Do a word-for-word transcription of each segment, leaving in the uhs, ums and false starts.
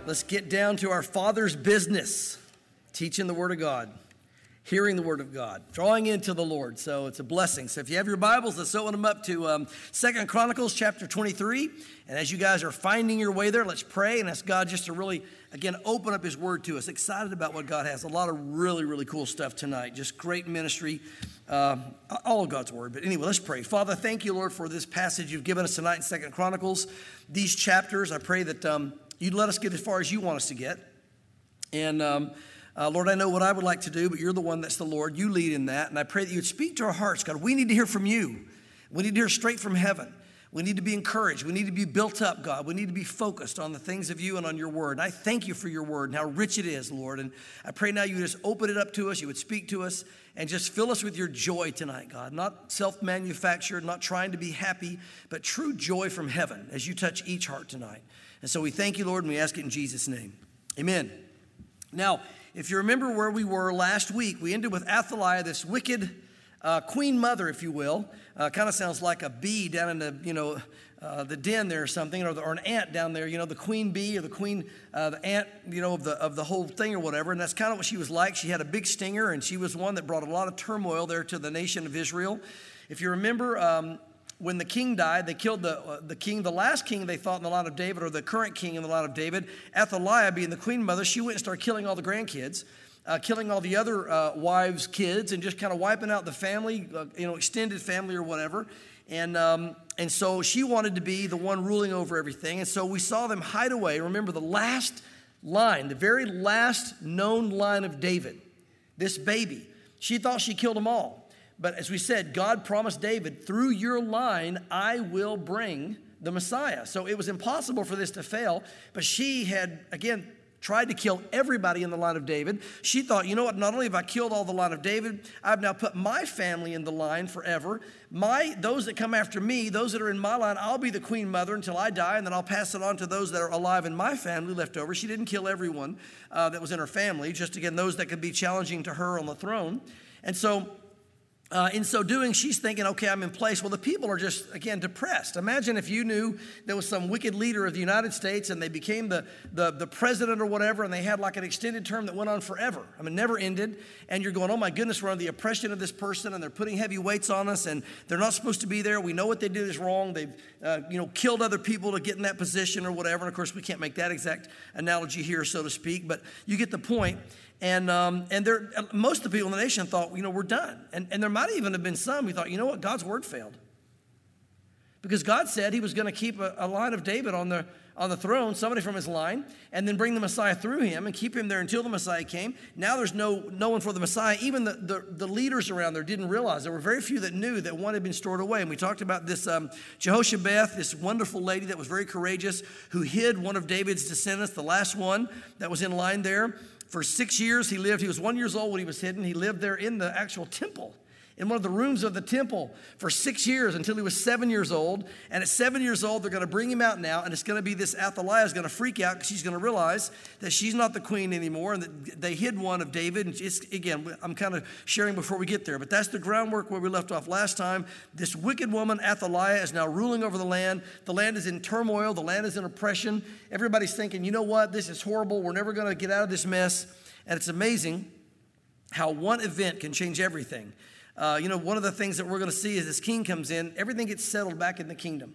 Let's get down to our Father's business, teaching the Word of God, hearing the Word of God, drawing into the Lord. So it's a blessing. So if you have your Bibles, let's open them up to um, Second Chronicles chapter twenty-three. And as you guys are finding your way there, let's pray and ask God just to really, again, open up His Word to us. Excited about what God has. A lot of really, really cool stuff tonight. Just great ministry. Uh, all of God's Word. But anyway, let's pray. Father, thank you, Lord, for this passage you've given us tonight in Second Chronicles. These chapters, I pray that um, you'd let us get as far as you want us to get. And um, uh, Lord, I know what I would like to do, but you're the one that's the Lord. You lead in that. And I pray that you'd speak to our hearts. God, we need to hear from you. We need to hear straight from heaven. We need to be encouraged. We need to be built up, God. We need to be focused on the things of you and on your word. And I thank you for your word and how rich it is, Lord. And I pray now you would just open it up to us. You would speak to us and just fill us with your joy tonight, God. Not self-manufactured, not trying to be happy, but true joy from heaven as you touch each heart tonight. And so we thank you, Lord, and we ask it in Jesus' name. Amen. Now, if you remember where we were last week, we ended with Athaliah, this wicked Uh, queen mother, if you will. Uh, kind of sounds like a bee down in the, you know, uh, the den there or something, or, the, or an ant down there, you know, the queen bee or the queen, uh, the ant, you know, of the of the whole thing or whatever. And that's kind of what she was like. She had a big stinger, and she was one that brought a lot of turmoil there to the nation of Israel. If you remember, um, when the king died, they killed the uh, the king, the last king they thought in the line of David, or the current king in the line of David. Athaliah, being the queen mother, she went and started killing all the grandkids. Uh, killing all the other uh, wives' kids and just kind of wiping out the family, uh, you know, extended family or whatever. And um, and so she wanted to be the one ruling over everything. And so we saw them hide away. Remember the last line, the very last known line of David, this baby. She thought she killed them all. But as we said, God promised David, through your line, I will bring the Messiah. So it was impossible for this to fail. But she had, again, tried to kill everybody in the line of David. She thought, you know what, not only have I killed all the line of David, I've now put my family in the line forever. My, those that come after me, those that are in my line, I'll be the queen mother until I die, and then I'll pass it on to those that are alive in my family left over. She didn't kill everyone uh, that was in her family, just again, those that could be challenging to her on the throne. And so, Uh, in so doing, she's thinking, okay, I'm in place. Well, the people are just, again, depressed. Imagine if you knew there was some wicked leader of the United States and they became the, the, the president or whatever, and they had like an extended term that went on forever. I mean, never ended. And you're going, oh my goodness, we're under the oppression of this person, and they're putting heavy weights on us, and they're not supposed to be there. We know what they did is wrong. They've, uh, you know, killed other people to get in that position or whatever. And of course, we can't make that exact analogy here, so to speak, but you get the point. And um, and there, most of the people in the nation thought, you know, we're done. And, and there might even have been some who thought, you know what, God's word failed. Because God said he was going to keep a, a line of David on the on the throne, somebody from his line, and then bring the Messiah through him and keep him there until the Messiah came. Now there's no no one for the Messiah. Even the, the, the leaders around there didn't realize. There were very few that knew that one had been stored away. And we talked about this um, Jehoshabeth, this wonderful lady that was very courageous, who hid one of David's descendants, the last one that was in line there. For six years he lived. He was one years old when he was hidden. He lived there in the actual temple, in one of the rooms of the temple for six years until he was seven years old. And at seven years old, they're going to bring him out now. And it's going to be this Athaliah is going to freak out because she's going to realize that she's not the queen anymore and that they hid one of David. And it's, again, I'm kind of sharing before we get there. But that's the groundwork where we left off last time. This wicked woman, Athaliah, is now ruling over the land. The land is in turmoil. The land is in oppression. Everybody's thinking, you know what? This is horrible. We're never going to get out of this mess. And it's amazing how one event can change everything. Uh, you know, one of the things that we're going to see as this king comes in, everything gets settled back in the kingdom.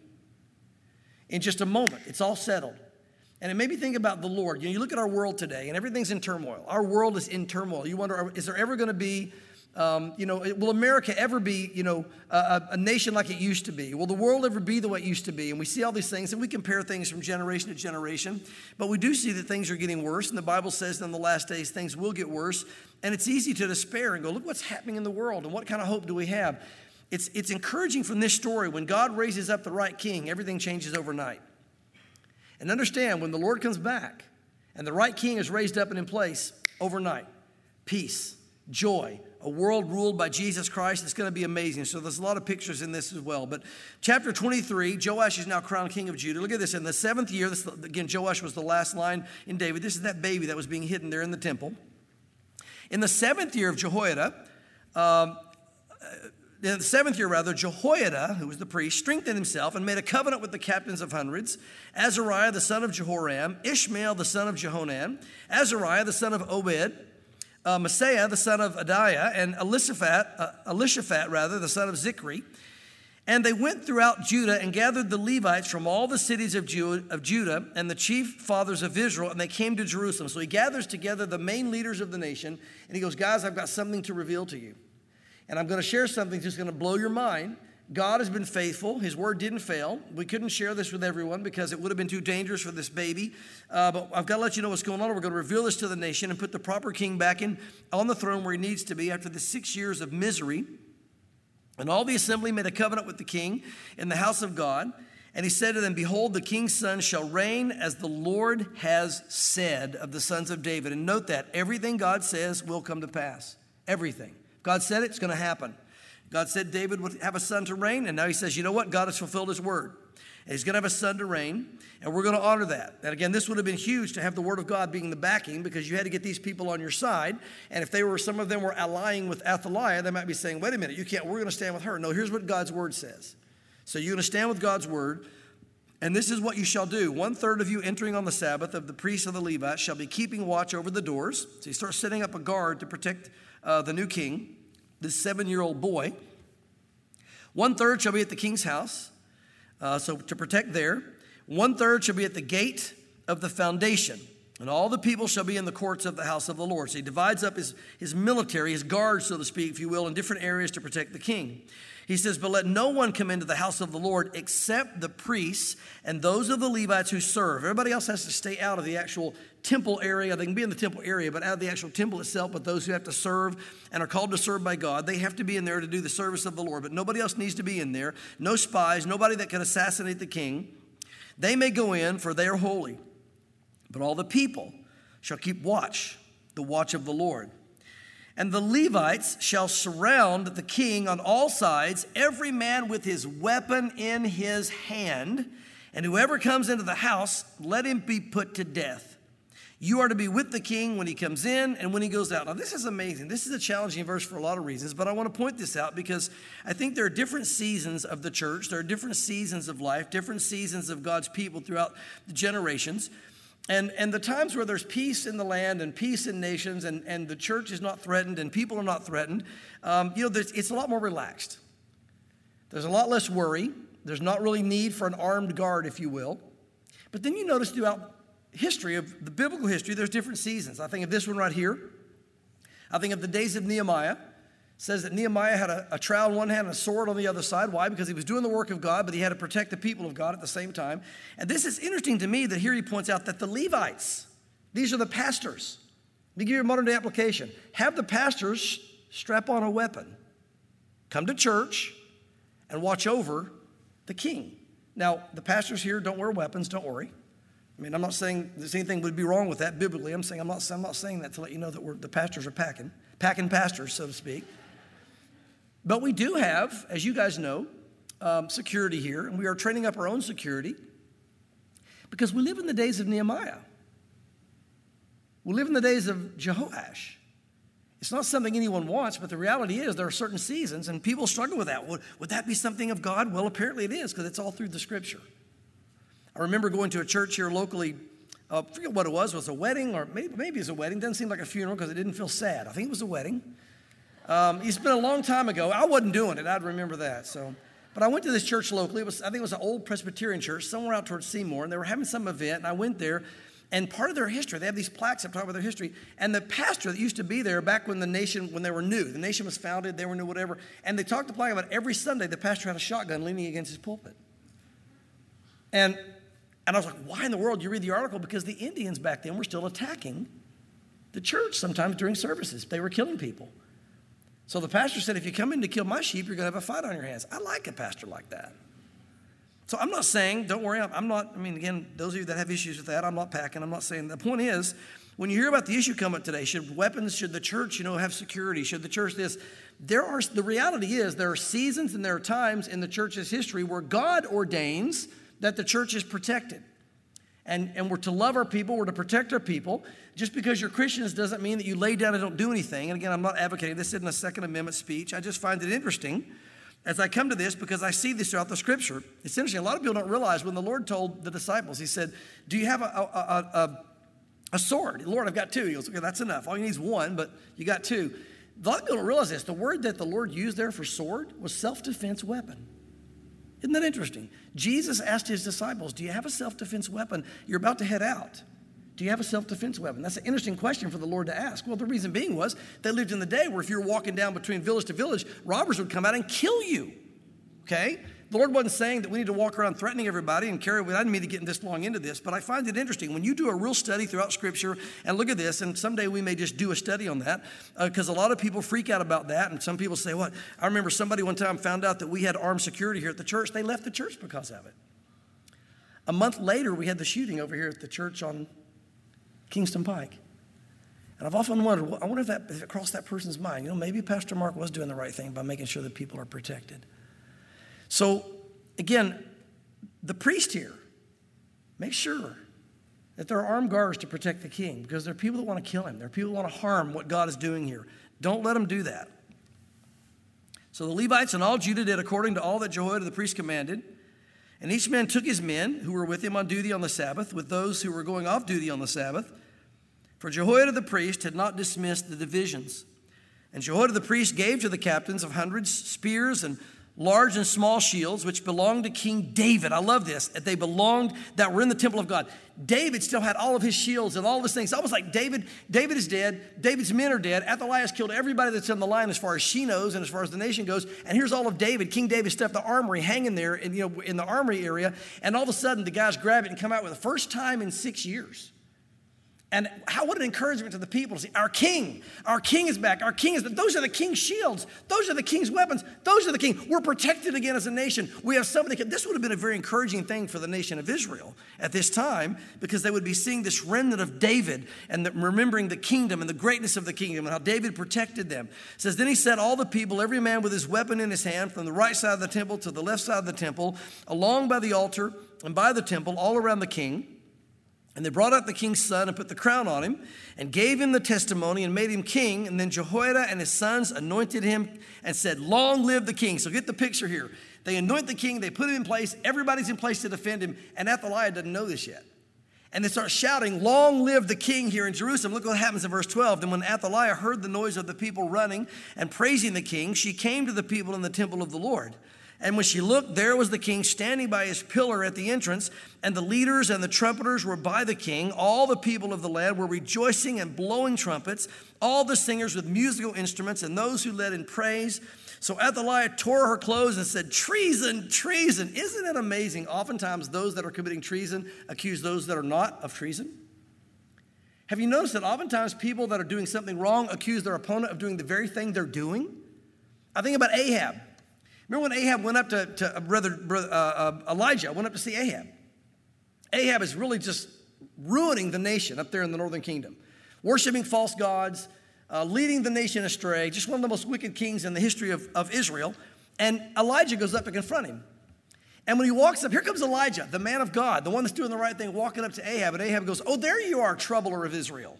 In just a moment, it's all settled. And it made me think about the Lord. You know, you look at our world today, and everything's in turmoil. Our world is in turmoil. You wonder, is there ever going to be, um, you know, will America ever be, you know, a, a nation like it used to be? Will the world ever be the way it used to be? And we see all these things, and we compare things from generation to generation. But we do see that things are getting worse, and the Bible says that in the last days things will get worse. And it's easy to despair and go, look what's happening in the world, and what kind of hope do we have? It's, it's encouraging from this story. When God raises up the right king, everything changes overnight. And understand, when the Lord comes back and the right king is raised up and in place, overnight, peace, joy, a world ruled by Jesus Christ, it's going to be amazing. So there's a lot of pictures in this as well. But chapter twenty-three, Joash is now crowned king of Judah. Look at this. In the seventh year, this, again, Joash was the last line in David. This is that baby that was being hidden there in the temple. In the seventh year of Jehoiada, um, in the seventh year rather, Jehoiada, who was the priest, strengthened himself and made a covenant with the captains of hundreds, Azariah the son of Jehoram, Ishmael the son of Jehonan, Azariah the son of Obed, uh, Messiah the son of Adiah, and Elishaphat, uh, Elishaphat rather, the son of Zichri. And they went throughout Judah and gathered the Levites from all the cities of Judah and the chief fathers of Israel, and they came to Jerusalem. So he gathers together the main leaders of the nation, and he goes, guys, I've got something to reveal to you. And I'm going to share something that's just going to blow your mind. God has been faithful. His word didn't fail. We couldn't share this with everyone because it would have been too dangerous for this baby. Uh, but I've got to let you know what's going on. We're going to reveal this to the nation and put the proper king back in on the throne where he needs to be after the six years of misery. And all the assembly made a covenant with the king in the house of God. And he said to them, behold, the king's son shall reign as the Lord has said of the sons of David. And note that everything God says will come to pass. Everything. God said it, it's going to happen. God said David would have a son to reign. And now he says, you know what? God has fulfilled his word. And he's going to have a son to reign, and we're going to honor that. And again, this would have been huge to have the word of God being the backing because you had to get these people on your side. And if they were, some of them were allying with Athaliah, they might be saying, wait a minute, you can't, we're going to stand with her. No, here's what God's word says. So you're going to stand with God's word, and this is what you shall do. One third of you entering on the Sabbath of the priests of the Levites shall be keeping watch over the doors. So he starts setting up a guard to protect uh, the new king, this seven-year-old boy. One third shall be at the king's house. Uh, so to protect there. One third shall be at the gate of the foundation, and all the people shall be in the courts of the house of the Lord. So he divides up his, his military, his guards, so to speak, if you will, in different areas to protect the king. He says, but let no one come into the house of the Lord except the priests and those of the Levites who serve. Everybody else has to stay out of the actual temple area. They can be in the temple area, but out of the actual temple itself. But those who have to serve and are called to serve by God, they have to be in there to do the service of the Lord. But nobody else needs to be in there. No spies, nobody that can assassinate the king. They may go in, for they are holy. But all the people shall keep watch, the watch of the Lord. And the Levites shall surround the king on all sides, every man with his weapon in his hand. And whoever comes into the house, let him be put to death. You are to be with the king when he comes in and when he goes out. Now, this is amazing. This is a challenging verse for a lot of reasons, but I want to point this out because I think there are different seasons of the church. There are different seasons of life, different seasons of God's people throughout the generations. And, and the times where there's peace in the land and peace in nations and, and the church is not threatened and people are not threatened, um, you know, it's a lot more relaxed. There's a lot less worry. There's not really need for an armed guard, if you will. But then you notice throughout history, of the biblical history, there's different seasons. I think of this one right here. I think of the days of Nehemiah. It says that Nehemiah had a, a trowel in one hand and a sword on the other side. Why? Because he was doing the work of God, but he had to protect the people of God at the same time. And this is interesting to me that here he points out that the Levites, these are the pastors. Let me give you a modern day application. Have the pastors strap on a weapon, come to church, and watch over the king. Now, the pastors here don't wear weapons, don't worry. I mean, I'm not saying there's anything would be wrong with that biblically. I'm saying I'm not, I'm not saying that to let you know that we're, the pastors are packing, packing pastors, so to speak. But we do have, as you guys know, um, security here, and we are training up our own security because we live in the days of Nehemiah. We live in the days of Jehoash. It's not something anyone wants, but the reality is there are certain seasons, and people struggle with that. Would, would that be something of God? Well, apparently it is because it's all through the Scripture. I remember going to a church here locally. Uh, I forget what it was. It was a wedding, or maybe, maybe it was a wedding. It doesn't seem like a funeral because it didn't feel sad. I think it was a wedding. Um, it's been a long time ago. I wasn't doing it. I'd remember that. So, but I went to this church locally. It was, I think it was an old Presbyterian church somewhere out towards Seymour, and they were having some event, and I went there. And part of their history, they have these plaques that talk about their history. And the pastor that used to be there back when the nation, when they were new, the nation was founded, they were new, whatever. And they talked to plaque about every Sunday the pastor had a shotgun leaning against his pulpit. And and I was like, why in the world? You read the article because the Indians back then were still attacking the church sometimes during services. They were killing people. So the pastor said, if you come in to kill my sheep, you're going to have a fight on your hands. I like a pastor like that. So I'm not saying, don't worry, I'm not, I mean, again, those of you that have issues with that, I'm not packing, I'm not saying. The point is, when you hear about the issue come up today, should weapons, should the church, you know, have security, should the church this, there are, the reality is there are seasons and there are times in the church's history where God ordains that the church is protected. And, and we're to love our people, we're to protect our people. Just because you're Christians doesn't mean that you lay down and don't do anything. And again, I'm not advocating, this isn't a Second Amendment speech. I just find it interesting as I come to this, because I see this throughout the scripture, it's interesting. A lot of people don't realize when the Lord told the disciples, he said, do you have a, a, a, a sword? Lord, I've got two. He goes, okay, that's enough. All you need is one, but you got two. A lot of people don't realize this. The word that the Lord used there for sword was self-defense weapon. Isn't that interesting? Jesus asked his disciples, do you have a self-defense weapon? You're about to head out. Do you have a self-defense weapon? That's an interesting question for the Lord to ask. Well, the reason being was they lived in the day where if you were walking down between village to village, robbers would come out and kill you, okay? The Lord wasn't saying that we need to walk around threatening everybody and carry, I didn't mean to get this long into this, but I find it interesting. When you do a real study throughout Scripture, and look at this, and someday we may just do a study on that, because uh, a lot of people freak out about that, and some people say, what? I remember somebody one time found out that we had armed security here at the church. They left the church because of it. A month later, we had the shooting over here at the church on Kingston Pike. And I've often wondered, I wonder if that if it crossed that person's mind. You know, maybe Pastor Mark was doing the right thing by making sure that people are protected. So, again, the priest here, make sure that there are armed guards to protect the king, because there are people that want to kill him. There are people that want to harm what God is doing here. Don't let them do that. So the Levites and all Judah did according to all that Jehoiada the priest commanded. And each man took his men who were with him on duty on the Sabbath, with those who were going off duty on the Sabbath. For Jehoiada the priest had not dismissed the divisions. And Jehoiada the priest gave to the captains of hundreds spears and large and small shields, which belonged to King David. I love this. They belonged, that were in the temple of God. David still had all of his shields and all of his things. It's almost like David, David is dead. David's men are dead. Athaliah has killed everybody that's in the line as far as she knows and as far as the nation goes. And here's all of David. King David stuffed the armory hanging there in, you know, in the armory area. And all of a sudden, the guys grab it and come out with the first time in six years. And how, what an encouragement to the people to see our king, our king is back, our king is back. Those are the king's shields. Those are the king's weapons. Those are the king. We're protected again as a nation. We have somebody. This would have been a very encouraging thing for the nation of Israel at this time, because they would be seeing this remnant of David and the, remembering the kingdom and the greatness of the kingdom and how David protected them. It says, then he set all the people, every man with his weapon in his hand, from the right side of the temple to the left side of the temple, along by the altar and by the temple, all around the king. And they brought out the king's son and put the crown on him and gave him the testimony and made him king. And then Jehoiada and his sons anointed him and said, long live the king. So get the picture here. They anoint the king. They put him in place. Everybody's in place to defend him. And Athaliah doesn't know this yet. And they start shouting, long live the king here in Jerusalem. Look what happens in verse twelve. Then when Athaliah heard the noise of the people running and praising the king, she came to the people in the temple of the Lord. And when she looked, there was the king standing by his pillar at the entrance, and the leaders and the trumpeters were by the king. All the people of the land were rejoicing and blowing trumpets, all the singers with musical instruments, and those who led in praise. So Athaliah tore her clothes and said, treason, treason. Isn't it amazing? Oftentimes those that are committing treason accuse those that are not of treason. Have you noticed that oftentimes people that are doing something wrong accuse their opponent of doing the very thing they're doing? I think about Ahab. Remember when Ahab went up to, to brother, brother uh, uh, Elijah went up to see Ahab. Ahab is really just ruining the nation up there in the northern kingdom, worshiping false gods, uh, leading the nation astray, just one of the most wicked kings in the history of, of Israel. And Elijah goes up to confront him. And when he walks up, here comes Elijah, the man of God, the one that's doing the right thing, walking up to Ahab. And Ahab goes, oh, there you are, troubler of Israel.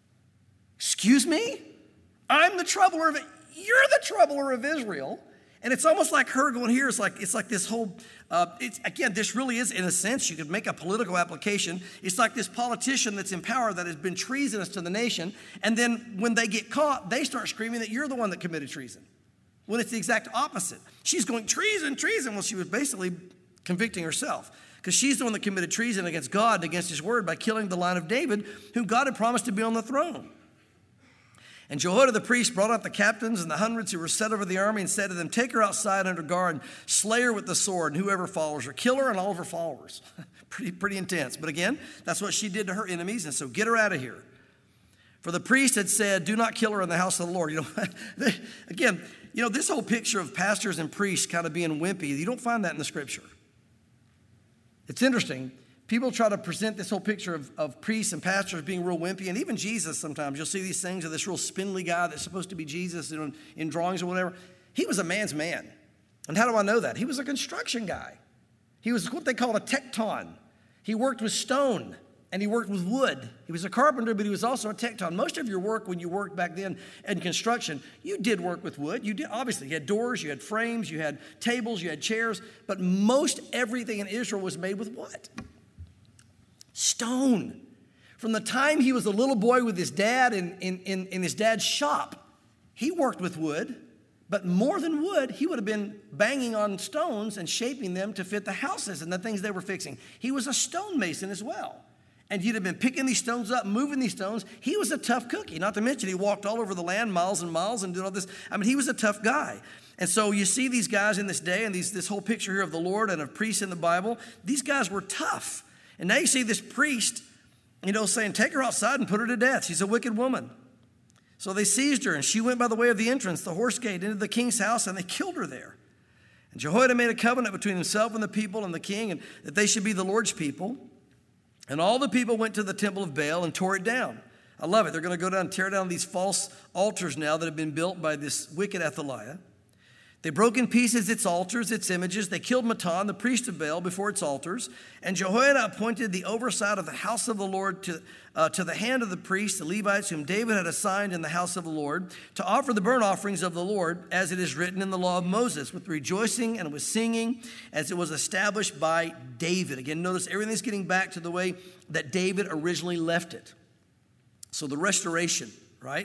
Excuse me? I'm the troubler of it. You're the troubler of Israel. And it's almost like her going here. It's like it's like this whole, uh, it's, again, this really is, in a sense, you could make a political application. It's like this politician that's in power that has been treasonous to the nation. And then when they get caught, they start screaming that you're the one that committed treason. When it's the exact opposite. She's going, treason, treason. Well, she was basically convicting herself, because she's the one that committed treason against God and against his word by killing the line of David, whom God had promised to be on the throne. And Jehoiada the priest brought out the captains and the hundreds who were set over the army and said to them, take her outside under guard and slay her with the sword, and whoever follows her, kill her and all of her followers. pretty, pretty intense. But again, that's what she did to her enemies, and so get her out of here. For the priest had said, do not kill her in the house of the Lord. You know, again, you know, this whole picture of pastors and priests kind of being wimpy, you don't find that in the scripture. It's interesting. People try to present this whole picture of, of priests and pastors being real wimpy, and even Jesus sometimes. You'll see these things of this real spindly guy that's supposed to be Jesus in, in drawings or whatever. He was a man's man. And how do I know that? He was a construction guy. He was what they call a tecton. He worked with stone. and he worked with wood. He was a carpenter, but he was also a tecton. Most of your work when you worked back then in construction, you did work with wood. You did, obviously, you had doors, you had frames, you had tables, you had chairs, but most everything in Israel was made with what? Stone. From the time he was a little boy with his dad in, in, in, in his dad's shop, he worked with wood, but more than wood, he would have been banging on stones and shaping them to fit the houses and the things they were fixing. He was a stonemason as well. And he'd have been picking these stones up, moving these stones. He was a tough cookie, not to mention he walked all over the land miles and miles and did all this. I mean, he was a tough guy. And so you see these guys in this day and these, this whole picture here of the Lord and of priests in the Bible, these guys were tough. And now you see this priest, you know, saying, take her outside and put her to death. She's a wicked woman. So they seized her, and she went by the way of the entrance, the horse gate, into the king's house, and they killed her there. And Jehoiada made a covenant between himself and the people and the king, and that they should be the Lord's people. And all the people went to the temple of Baal and tore it down. I love it. They're going to go down and tear down these false altars now that have been built by this wicked Athaliah. They broke in pieces its altars, its images. They killed Matan, the priest of Baal, before its altars. And Jehoiada appointed the oversight of the house of the Lord to, uh, to the hand of the priests, the Levites, whom David had assigned in the house of the Lord, to offer the burnt offerings of the Lord, as it is written in the law of Moses, with rejoicing and with singing, as it was established by David. Again, notice everything's getting back to the way that David originally left it. So the restoration, right?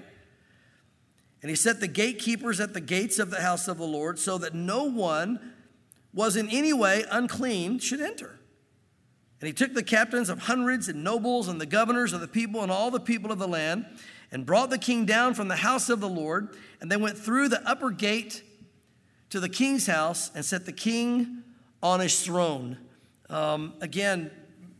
And he set the gatekeepers at the gates of the house of the Lord so that no one was in any way unclean should enter. And he took the captains of hundreds and nobles and the governors of the people and all the people of the land and brought the king down from the house of the Lord. And they went through the upper gate to the king's house and set the king on his throne. Um, again,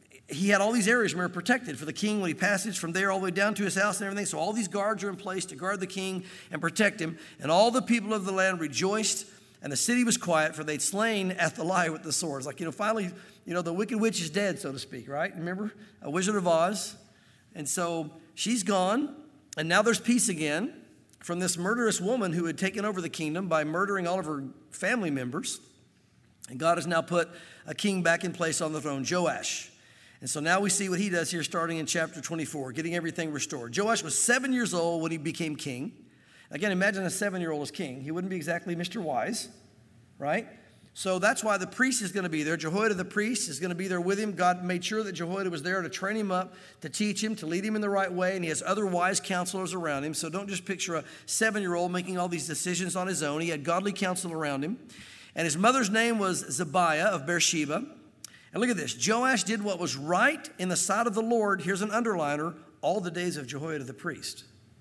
he had all these areas where protected for the king when he passes from there all the way down to his house and everything. So all these guards are in place to guard the king and protect him. And all the people of the land rejoiced, and the city was quiet, for they'd slain Athaliah with the swords. Like, you know, finally, you know, the wicked witch is dead, so to speak, right? Remember? A Wizard of Oz. And so she's gone, and now there's peace again from this murderous woman who had taken over the kingdom by murdering all of her family members. And God has now put a king back in place on the throne, Joash. And so now we see what he does here starting in chapter twenty-four, getting everything restored. Joash was seven years old when he became king. Again, imagine a seven-year-old as king. He wouldn't be exactly Mister Wise, right? So that's why the priest is going to be there. Jehoiada the priest is going to be there with him. God made sure that Jehoiada was there to train him up, to teach him, to lead him in the right way. And he has other wise counselors around him. So don't just picture a seven-year-old making all these decisions on his own. He had godly counsel around him. And his mother's name was Zebiah of Beersheba. And look at this. Joash did what was right in the sight of the Lord. Here's an underliner. All the days of Jehoiada the priest.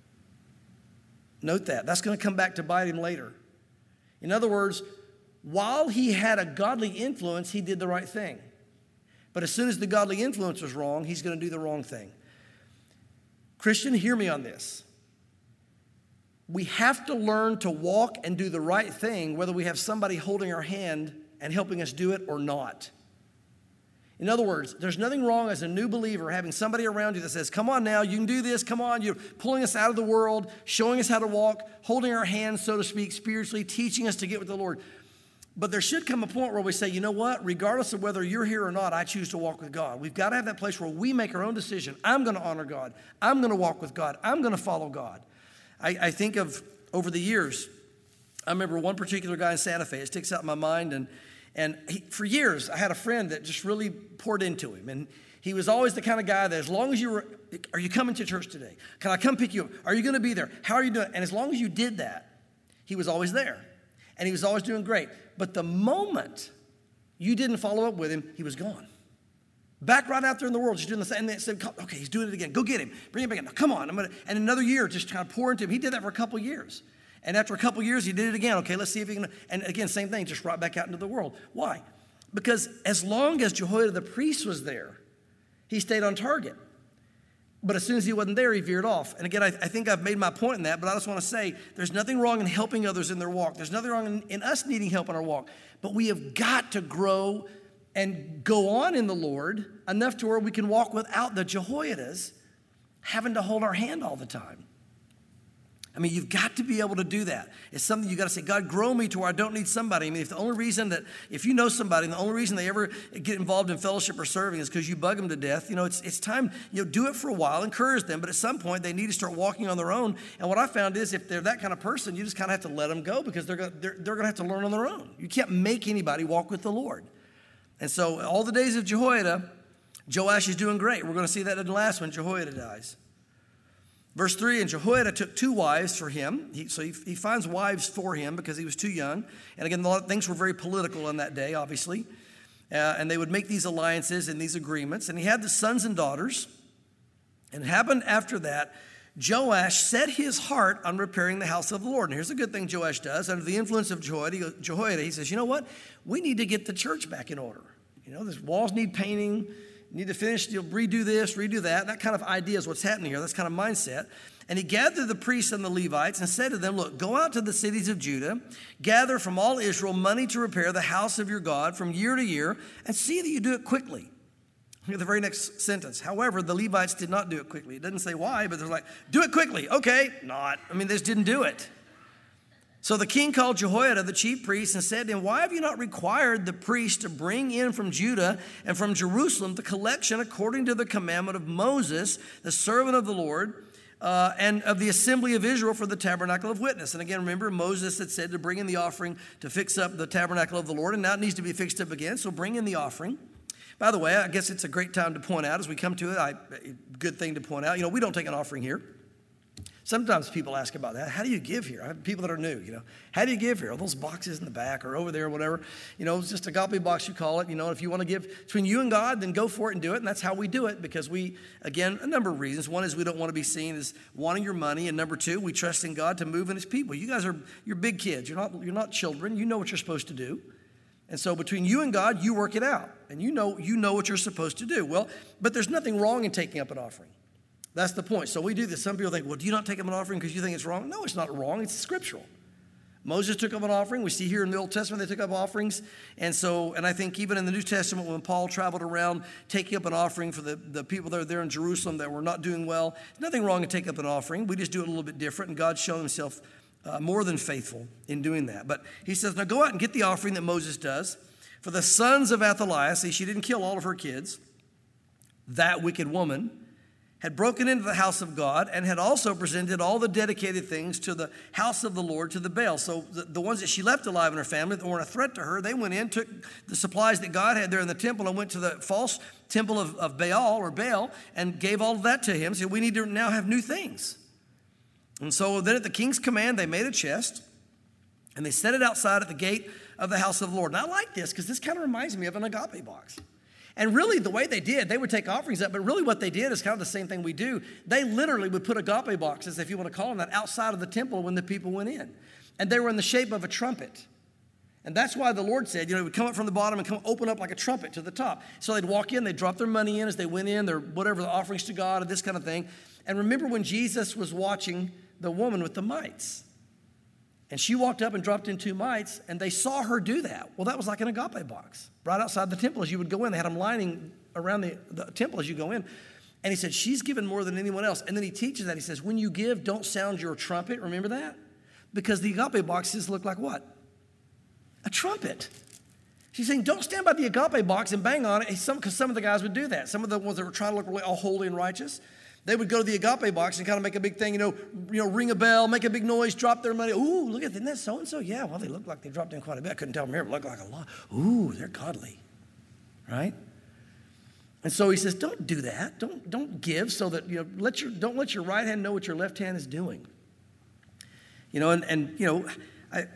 Note that. That's going to come back to bite him later. In other words, while he had a godly influence, he did the right thing. But as soon as the godly influence was wrong, he's going to do the wrong thing. Christian, hear me on this. We have to learn to walk and do the right thing, whether we have somebody holding our hand and helping us do it or not. In other words, there's nothing wrong as a new believer having somebody around you that says, come on now, you can do this, come on, you're pulling us out of the world, showing us how to walk, holding our hands, so to speak, spiritually, teaching us to get with the Lord. But there should come a point where we say, you know what, regardless of whether you're here or not, I choose to walk with God. We've got to have that place where we make our own decision. I'm going to honor God. I'm going to walk with God. I'm going to follow God. I, I think of over the years, I remember one particular guy in Santa Fe. It sticks out in my mind, and And he, for years, I had a friend that just really poured into him. And he was always the kind of guy that as long as you were, are you coming to church today? Can I come pick you up? Are you going to be there? How are you doing? And as long as you did that, he was always there. And he was always doing great. But the moment you didn't follow up with him, he was gone. Back right out there in the world, just doing the same. And they said, okay, he's doing it again. Go get him. Bring him back in. Now, come on. I'm gonna, and another year, just kind of pour into him. He did that for a couple of years. And after a couple of years, he did it again. Okay, let's see if he can. And again, same thing, just right back out into the world. Why? Because as long as Jehoiada the priest was there, he stayed on target. But as soon as he wasn't there, he veered off. And again, I, I think I've made my point in that, but I just want to say there's nothing wrong in helping others in their walk. There's nothing wrong in, in us needing help in our walk. But we have got to grow and go on in the Lord enough to where we can walk without the Jehoiadas having to hold our hand all the time. I mean, you've got to be able to do that. It's something you got to say, God, grow me to where I don't need somebody. I mean, if the only reason that, if you know somebody, and the only reason they ever get involved in fellowship or serving is because you bug them to death, you know, it's it's time, you know, do it for a while, encourage them, but at some point they need to start walking on their own. And what I found is if they're that kind of person, you just kind of have to let them go because they're going they're, they're going to have to learn on their own. You can't make anybody walk with the Lord. And so all the days of Jehoiada, Joash is doing great. We're going to see that in the last one, Jehoiada dies. Verse three, and Jehoiada took two wives for him. He, so he, he finds wives for him because he was too young. And again, a lot of things were very political in that day, obviously. Uh, and they would make these alliances and these agreements. And he had the sons and daughters. And it happened after that, Joash set his heart on repairing the house of the Lord. And here's a good thing Joash does. Under the influence of Jehoiada, Jehoiada, he says, you know what? We need to get the church back in order. You know, the walls need painting. Need to finish, you'll redo this, redo that. That kind of idea is what's happening here. That's kind of mindset. And he gathered the priests and the Levites and said to them, look, go out to the cities of Judah, gather from all Israel money to repair the house of your God from year to year, and see that you do it quickly. Look at the very next sentence. However, the Levites did not do it quickly. It doesn't say why, but they're like, do it quickly. Okay, not. I mean, they just didn't do it. So the king called Jehoiada, the chief priest, and said to him, why have you not required the priest to bring in from Judah and from Jerusalem the collection according to the commandment of Moses, the servant of the Lord, uh, and of the assembly of Israel for the tabernacle of witness? And again, remember, Moses had said to bring in the offering to fix up the tabernacle of the Lord, and now it needs to be fixed up again, so bring in the offering. By the way, I guess it's a great time to point out as we come to it, I, good thing to point out, you know, we don't take an offering here. Sometimes people ask about that. How do you give here? I have people that are new, you know. How do you give here? Are those boxes in the back or over there or whatever? You know, it's just agape box, you call it. You know, if you want to give between you and God, then go for it and do it. And that's how we do it because we, again, a number of reasons. One is we don't want to be seen as wanting your money. And number two, we trust in God to move in his people. You guys are, you're big kids. You're not, you're not children. You know what you're supposed to do. And so between you and God, you work it out. And you know, you know what you're supposed to do. Well, but there's nothing wrong in taking up an offering. That's the point. So we do this. Some people think, well, do you not take up an offering because you think it's wrong? No, it's not wrong. It's scriptural. Moses took up an offering. We see here in the Old Testament they took up offerings. And so, and I think even in the New Testament when Paul traveled around taking up an offering for the, the people that are there in Jerusalem that were not doing well, there's nothing wrong in taking up an offering. We just do it a little bit different, and God's shown himself uh, more than faithful in doing that. But he says, now go out and get the offering that Moses does. For the sons of Athaliah, see, she didn't kill all of her kids. That wicked woman had broken into the house of God and had also presented all the dedicated things to the house of the Lord, to the Baal. So the, the ones that she left alive in her family that weren't a threat to her, they went in, took the supplies that God had there in the temple and went to the false temple of, of Baal or Baal and gave all of that to him. So we need to now have new things. And so then at the king's command, they made a chest and they set it outside at the gate of the house of the Lord. And I like this because this kind of reminds me of an agape box. And really, the way they did, they would take offerings up, but really what they did is kind of the same thing we do. They literally would put agape boxes, if you want to call them that, outside of the temple when the people went in. And they were in the shape of a trumpet. And that's why the Lord said, you know, it would come up from the bottom and come open up like a trumpet to the top. So they'd walk in, they'd drop their money in as they went in, their whatever, the offerings to God and this kind of thing. And remember when Jesus was watching the woman with the mites. And she walked up and dropped in two mites, and they saw her do that. Well, that was like an agape box. Right outside the temple as you would go in. They had them lining around the, the temple as you go in. And he said, she's given more than anyone else. And then he teaches that. He says, when you give, don't sound your trumpet. Remember that? Because the agape boxes look like what? A trumpet. She's saying, don't stand by the agape box and bang on it. Because some, some of the guys would do that. Some of the ones that were trying to look really all holy and righteous, they would go to the agape box and kind of make a big thing, you know, you know, ring a bell, make a big noise, drop their money. Ooh, look at, isn't that so-and-so? Yeah, well, they look like they dropped in quite a bit. I couldn't tell from here, but look like a lot. Ooh, they're godly, right? And so he says, don't do that. Don't, don't give so that, you know, let your, don't let your right hand know what your left hand is doing. You know, and, and you know, I...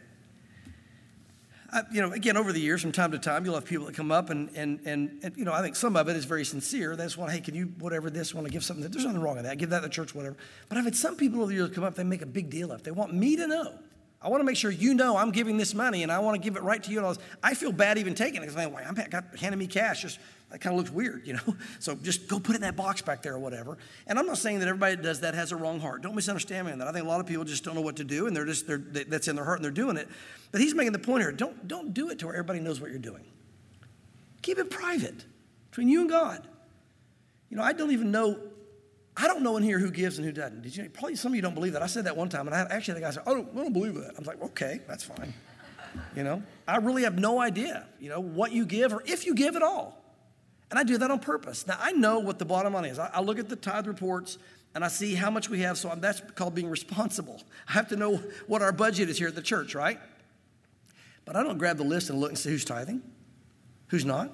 I, you know, again, over the years, from time to time, you'll have people that come up and, and, and, and, you know, I think some of it is very sincere. They just want, hey, can you, whatever this, want to give something. There's nothing wrong with that. Give that to the church, whatever. But I've had some people over the years come up, they make a big deal of it. They want me to know. I want to make sure you know I'm giving this money, and I want to give it right to you. And all this. I feel bad even taking it because I'm like, I'm got handing me cash. Just that kind of looks weird, you know. So just go put it in that box back there or whatever. And I'm not saying that everybody that does that has a wrong heart. Don't misunderstand me on that. I think a lot of people just don't know what to do, and they're just they're, they, that's in their heart, and they're doing it. But he's making the point here: don't don't do it to where everybody knows what you're doing. Keep it private between you and God. You know, I don't even know. I don't know in here who gives and who doesn't. Did you? Probably some of you don't believe that. I said that one time, and I, actually the guy said, oh, I don't believe that. I was like, okay, that's fine. You know, I really have no idea, you know, what you give or if you give at all. And I do that on purpose. Now, I know what the bottom line is. I, I look at the tithe reports, and I see how much we have, so I'm, that's called being responsible. I have to know what our budget is here at the church, right? But I don't grab the list and look and see who's tithing, who's not.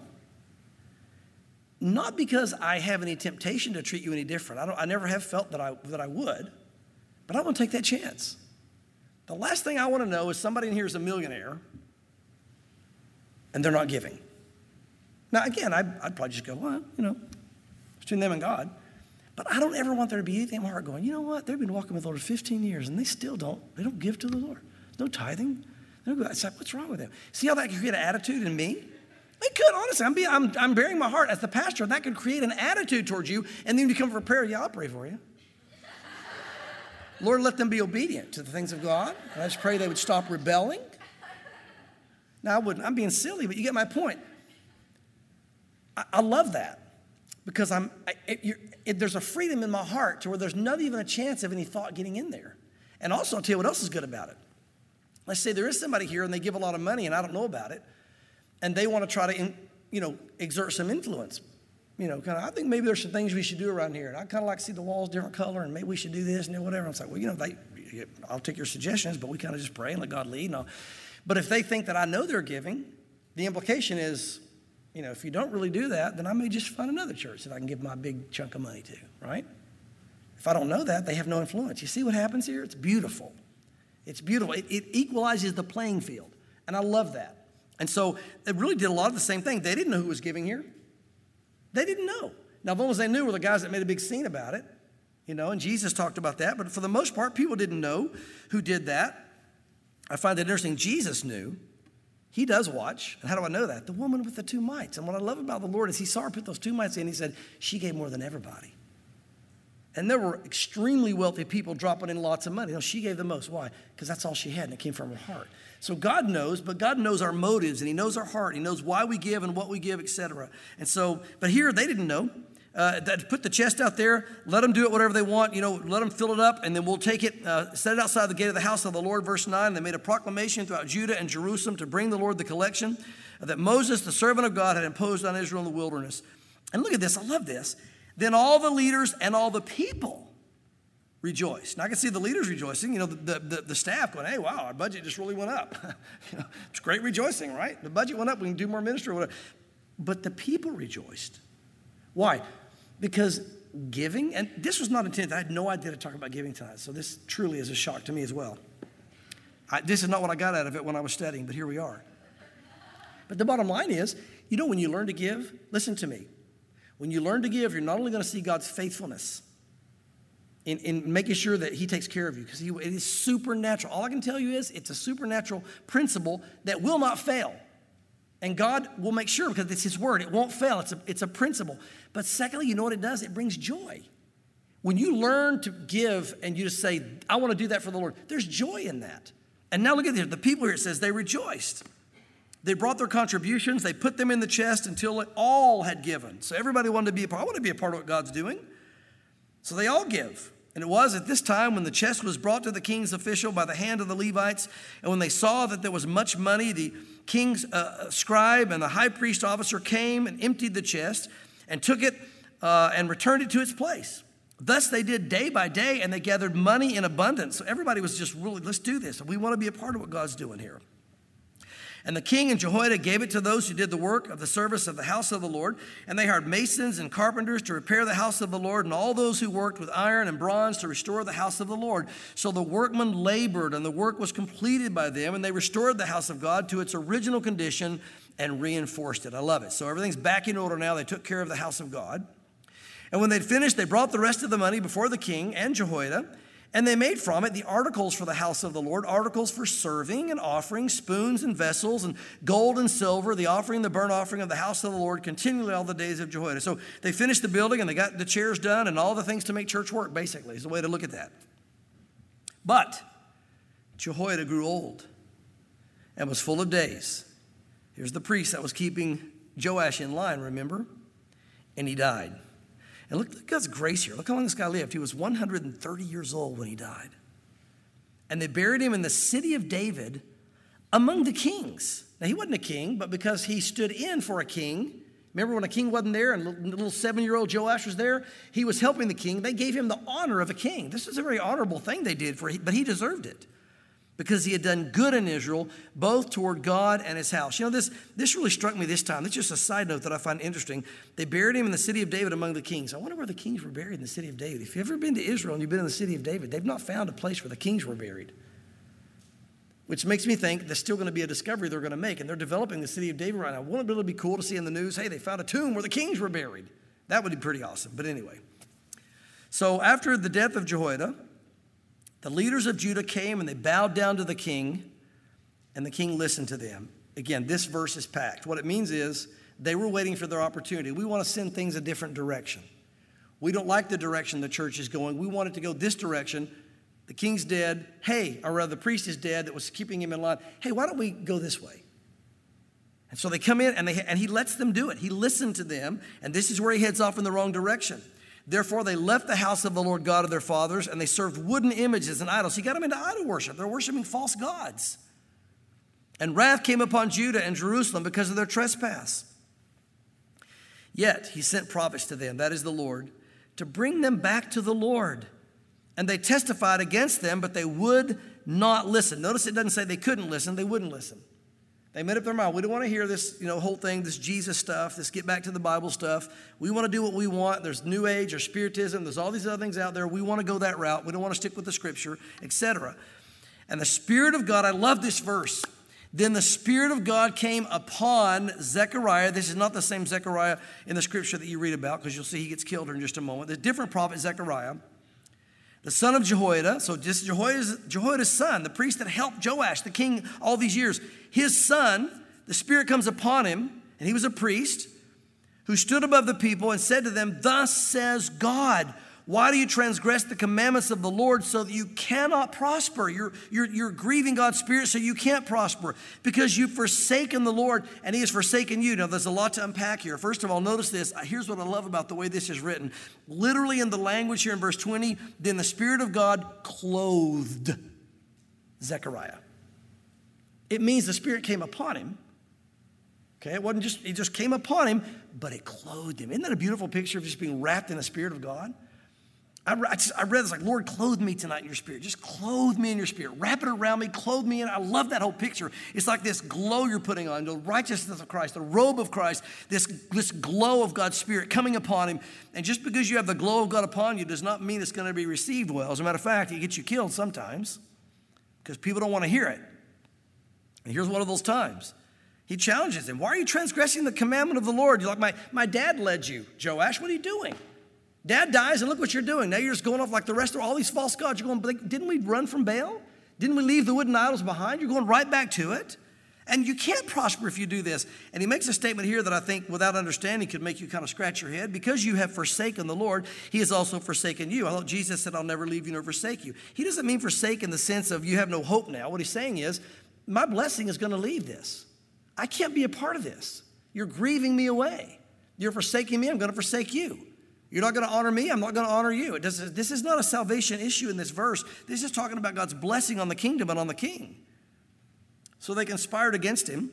Not because I have any temptation to treat you any different. I, don't, I never have felt that I, that I would, but I want to take that chance. The last thing I want to know is somebody in here is a millionaire and they're not giving. Now, again, I'd, I'd probably just go, well, you know, between them and God. But I don't ever want there to be anything in my heart going, you know what? They've been walking with the Lord fifteen years and they still don't, they don't give to the Lord. No tithing. They don't go, it's like, what's wrong with them? See how that can create an attitude in me? It could, honestly. I'm, being, I'm, I'm bearing my heart as the pastor. That could create an attitude towards you. And then you come for prayer, yeah, I'll pray for you. Lord, let them be obedient to the things of God. And I just pray they would stop rebelling. Now, I wouldn't. I'm being silly, but you get my point. I, I love that because I'm. I, it, you're, it, there's a freedom in my heart to where there's not even a chance of any thought getting in there. And also, I'll tell you what else is good about it. Let's say there is somebody here and they give a lot of money and I don't know about it. And they want to try to, in, you know, exert some influence. You know, kind of, I think maybe there's some things we should do around here. And I kind of like to see the walls different color and maybe we should do this and whatever. And it's like, well, you know, they, I'll take your suggestions, but we kind of just pray and let God lead. And all. But if they think that I know they're giving, the implication is, you know, if you don't really do that, then I may just find another church that I can give my big chunk of money to, right? If I don't know that, they have no influence. You see what happens here? It's beautiful. It's beautiful. It, it equalizes the playing field. And I love that. And so it really did a lot of the same thing. They didn't know who was giving here. They didn't know. Now, the ones they knew were the guys that made a big scene about it, you know, and Jesus talked about that. But for the most part, people didn't know who did that. I find that interesting. Jesus knew. He does watch. And how do I know that? The woman with the two mites. And what I love about the Lord is he saw her put those two mites in. He said, she gave more than everybody. And there were extremely wealthy people dropping in lots of money. You know, she gave the most. Why? Because that's all she had, and it came from her heart. So God knows, but God knows our motives, and he knows our heart. He knows why we give and what we give, et cetera. And so, but here they didn't know. Uh, that put the chest out there, let them do it whatever they want, you know, let them fill it up, and then we'll take it, uh, set it outside the gate of the house of the Lord, verse nine. They made a proclamation throughout Judah and Jerusalem to bring the Lord the collection that Moses, the servant of God, had imposed on Israel in the wilderness. And look at this, I love this. Then all the leaders and all the people rejoiced. Now, I can see the leaders rejoicing, you know, the, the, the staff going, hey, wow, our budget just really went up. You know, it's great rejoicing, right? The budget went up, we can do more ministry or whatever. But the people rejoiced. Why? Because giving, and this was not intended, I had no idea to talk about giving tonight, so this truly is a shock to me as well. I, this is not what I got out of it when I was studying, but here we are. But the bottom line is, you know, when you learn to give, listen to me. When you learn to give, you're not only going to see God's faithfulness in, in making sure that he takes care of you, because it is supernatural. All I can tell you is it's a supernatural principle that will not fail. And God will make sure, because it's his word. It won't fail. It's a, it's a principle. But secondly, you know what it does? It brings joy. When you learn to give and you just say, I want to do that for the Lord, there's joy in that. And now look at this. The people here, it says they rejoiced. They brought their contributions. They put them in the chest until it all had given. So everybody wanted to be a part. I want to be a part of what God's doing. So they all give. And it was at this time when the chest was brought to the king's official by the hand of the Levites, and when they saw that there was much money, the king's uh, scribe and the high priest officer came and emptied the chest and took it uh, and returned it to its place. Thus they did day by day, and they gathered money in abundance. So everybody was just really, let's do this. We want to be a part of what God's doing here. And the king and Jehoiada gave it to those who did the work of the service of the house of the Lord. And they hired masons and carpenters to repair the house of the Lord, and all those who worked with iron and bronze to restore the house of the Lord. So the workmen labored, and the work was completed by them, and they restored the house of God to its original condition and reinforced it. I love it. So everything's back in order now. They took care of the house of God. And when they'd finished, they brought the rest of the money before the king and Jehoiada. And they made from it the articles for the house of the Lord, articles for serving and offering, spoons and vessels, and gold and silver, the offering, the burnt offering of the house of the Lord, continually all the days of Jehoiada. So they finished the building, and they got the chairs done, and all the things to make church work, basically, is the way to look at that. But Jehoiada grew old and was full of days. Here's the priest that was keeping Joash in line, remember? And he died. And look at God's grace here. Look how long this guy lived. He was one hundred thirty years old when he died. And they buried him in the city of David among the kings. Now, he wasn't a king, but because he stood in for a king, remember when a king wasn't there and little seven-year-old Joash was there? He was helping the king. They gave him the honor of a king. This is a very honorable thing they did for him, but he deserved it because he had done good in Israel, both toward God and his house. You know, this, this really struck me this time. It's just a side note that I find interesting. They buried him in the city of David among the kings. I wonder where the kings were buried in the city of David. If you've ever been to Israel and you've been in the city of David, they've not found a place where the kings were buried. Which makes me think there's still going to be a discovery they're going to make. And they're developing the city of David right now. Wouldn't it really be cool to see in the news, hey, they found a tomb where the kings were buried? That would be pretty awesome. But anyway. So after the death of Jehoiada, the leaders of Judah came and they bowed down to the king. And the king listened to them. Again, this verse is packed. What it means is they were waiting for their opportunity. We want to send things a different direction. We don't like the direction the church is going. We want it to go this direction. The king's dead. Hey, or rather the priest is dead that was keeping him in line. Hey, why don't we go this way? And so they come in and, they, and he lets them do it. He listened to them, and this is where he heads off in the wrong direction. Therefore, they left the house of the Lord God of their fathers, and they served wooden images and idols. He got them into idol worship. They're worshiping false gods. And wrath came upon Judah and Jerusalem because of their trespass. Yet he sent prophets to them, that is the Lord, to bring them back to the Lord. And they testified against them, but they would not listen. Notice it doesn't say they couldn't listen. They wouldn't listen. They made up their mind. We don't want to hear this, you know, whole thing, this Jesus stuff, this get back to the Bible stuff. We want to do what we want. There's New Age or Spiritism. There's all these other things out there. We want to go that route. We don't want to stick with the Scripture, et cetera. And the Spirit of God, I love this verse. Then the Spirit of God came upon Zechariah. This is not the same Zechariah in the Scripture that you read about, because you'll see he gets killed in just a moment. The different prophet, Zechariah, the son of Jehoiada. So this is Jehoiada's, Jehoiada's son, the priest that helped Joash, the king, all these years. His son, the Spirit comes upon him, and he was a priest who stood above the people and said to them, "Thus says God, why do you transgress the commandments of the Lord so that you cannot prosper?" You're, you're, you're grieving God's Spirit so you can't prosper because you've forsaken the Lord and he has forsaken you. Now, there's a lot to unpack here. First of all, notice this. Here's what I love about the way this is written. Literally in the language here in verse twenty, then the Spirit of God clothed Zechariah. It means the Spirit came upon him. Okay, it wasn't just, it just came upon him, but it clothed him. Isn't that a beautiful picture of just being wrapped in the Spirit of God? I, I, just, I read this like, Lord, clothe me tonight in your Spirit. Just clothe me in your Spirit. Wrap it around me, clothe me in. I love that whole picture. It's like this glow you're putting on, the righteousness of Christ, the robe of Christ, this, this glow of God's Spirit coming upon him. And just because you have the glow of God upon you does not mean it's going to be received well. As a matter of fact, it gets you killed sometimes because people don't want to hear it. And here's one of those times. He challenges him. Why are you transgressing the commandment of the Lord? You're like, my, my dad led you, Joash. What are you doing? Dad dies, and look what you're doing. Now you're just going off like the rest of all these false gods. You're going, didn't we run from Baal? Didn't we leave the wooden idols behind? You're going right back to it. And you can't prosper if you do this. And he makes a statement here that I think without understanding could make you kind of scratch your head. Because you have forsaken the Lord, he has also forsaken you. I thought Jesus said, I'll never leave you nor forsake you. He doesn't mean forsake in the sense of you have no hope now. What he's saying is, my blessing is going to leave this. I can't be a part of this. You're grieving me away. You're forsaking me, I'm going to forsake you. You're not going to honor me, I'm not going to honor you. It does, this is not a salvation issue in this verse. This is talking about God's blessing on the kingdom and on the king. So they conspired against him.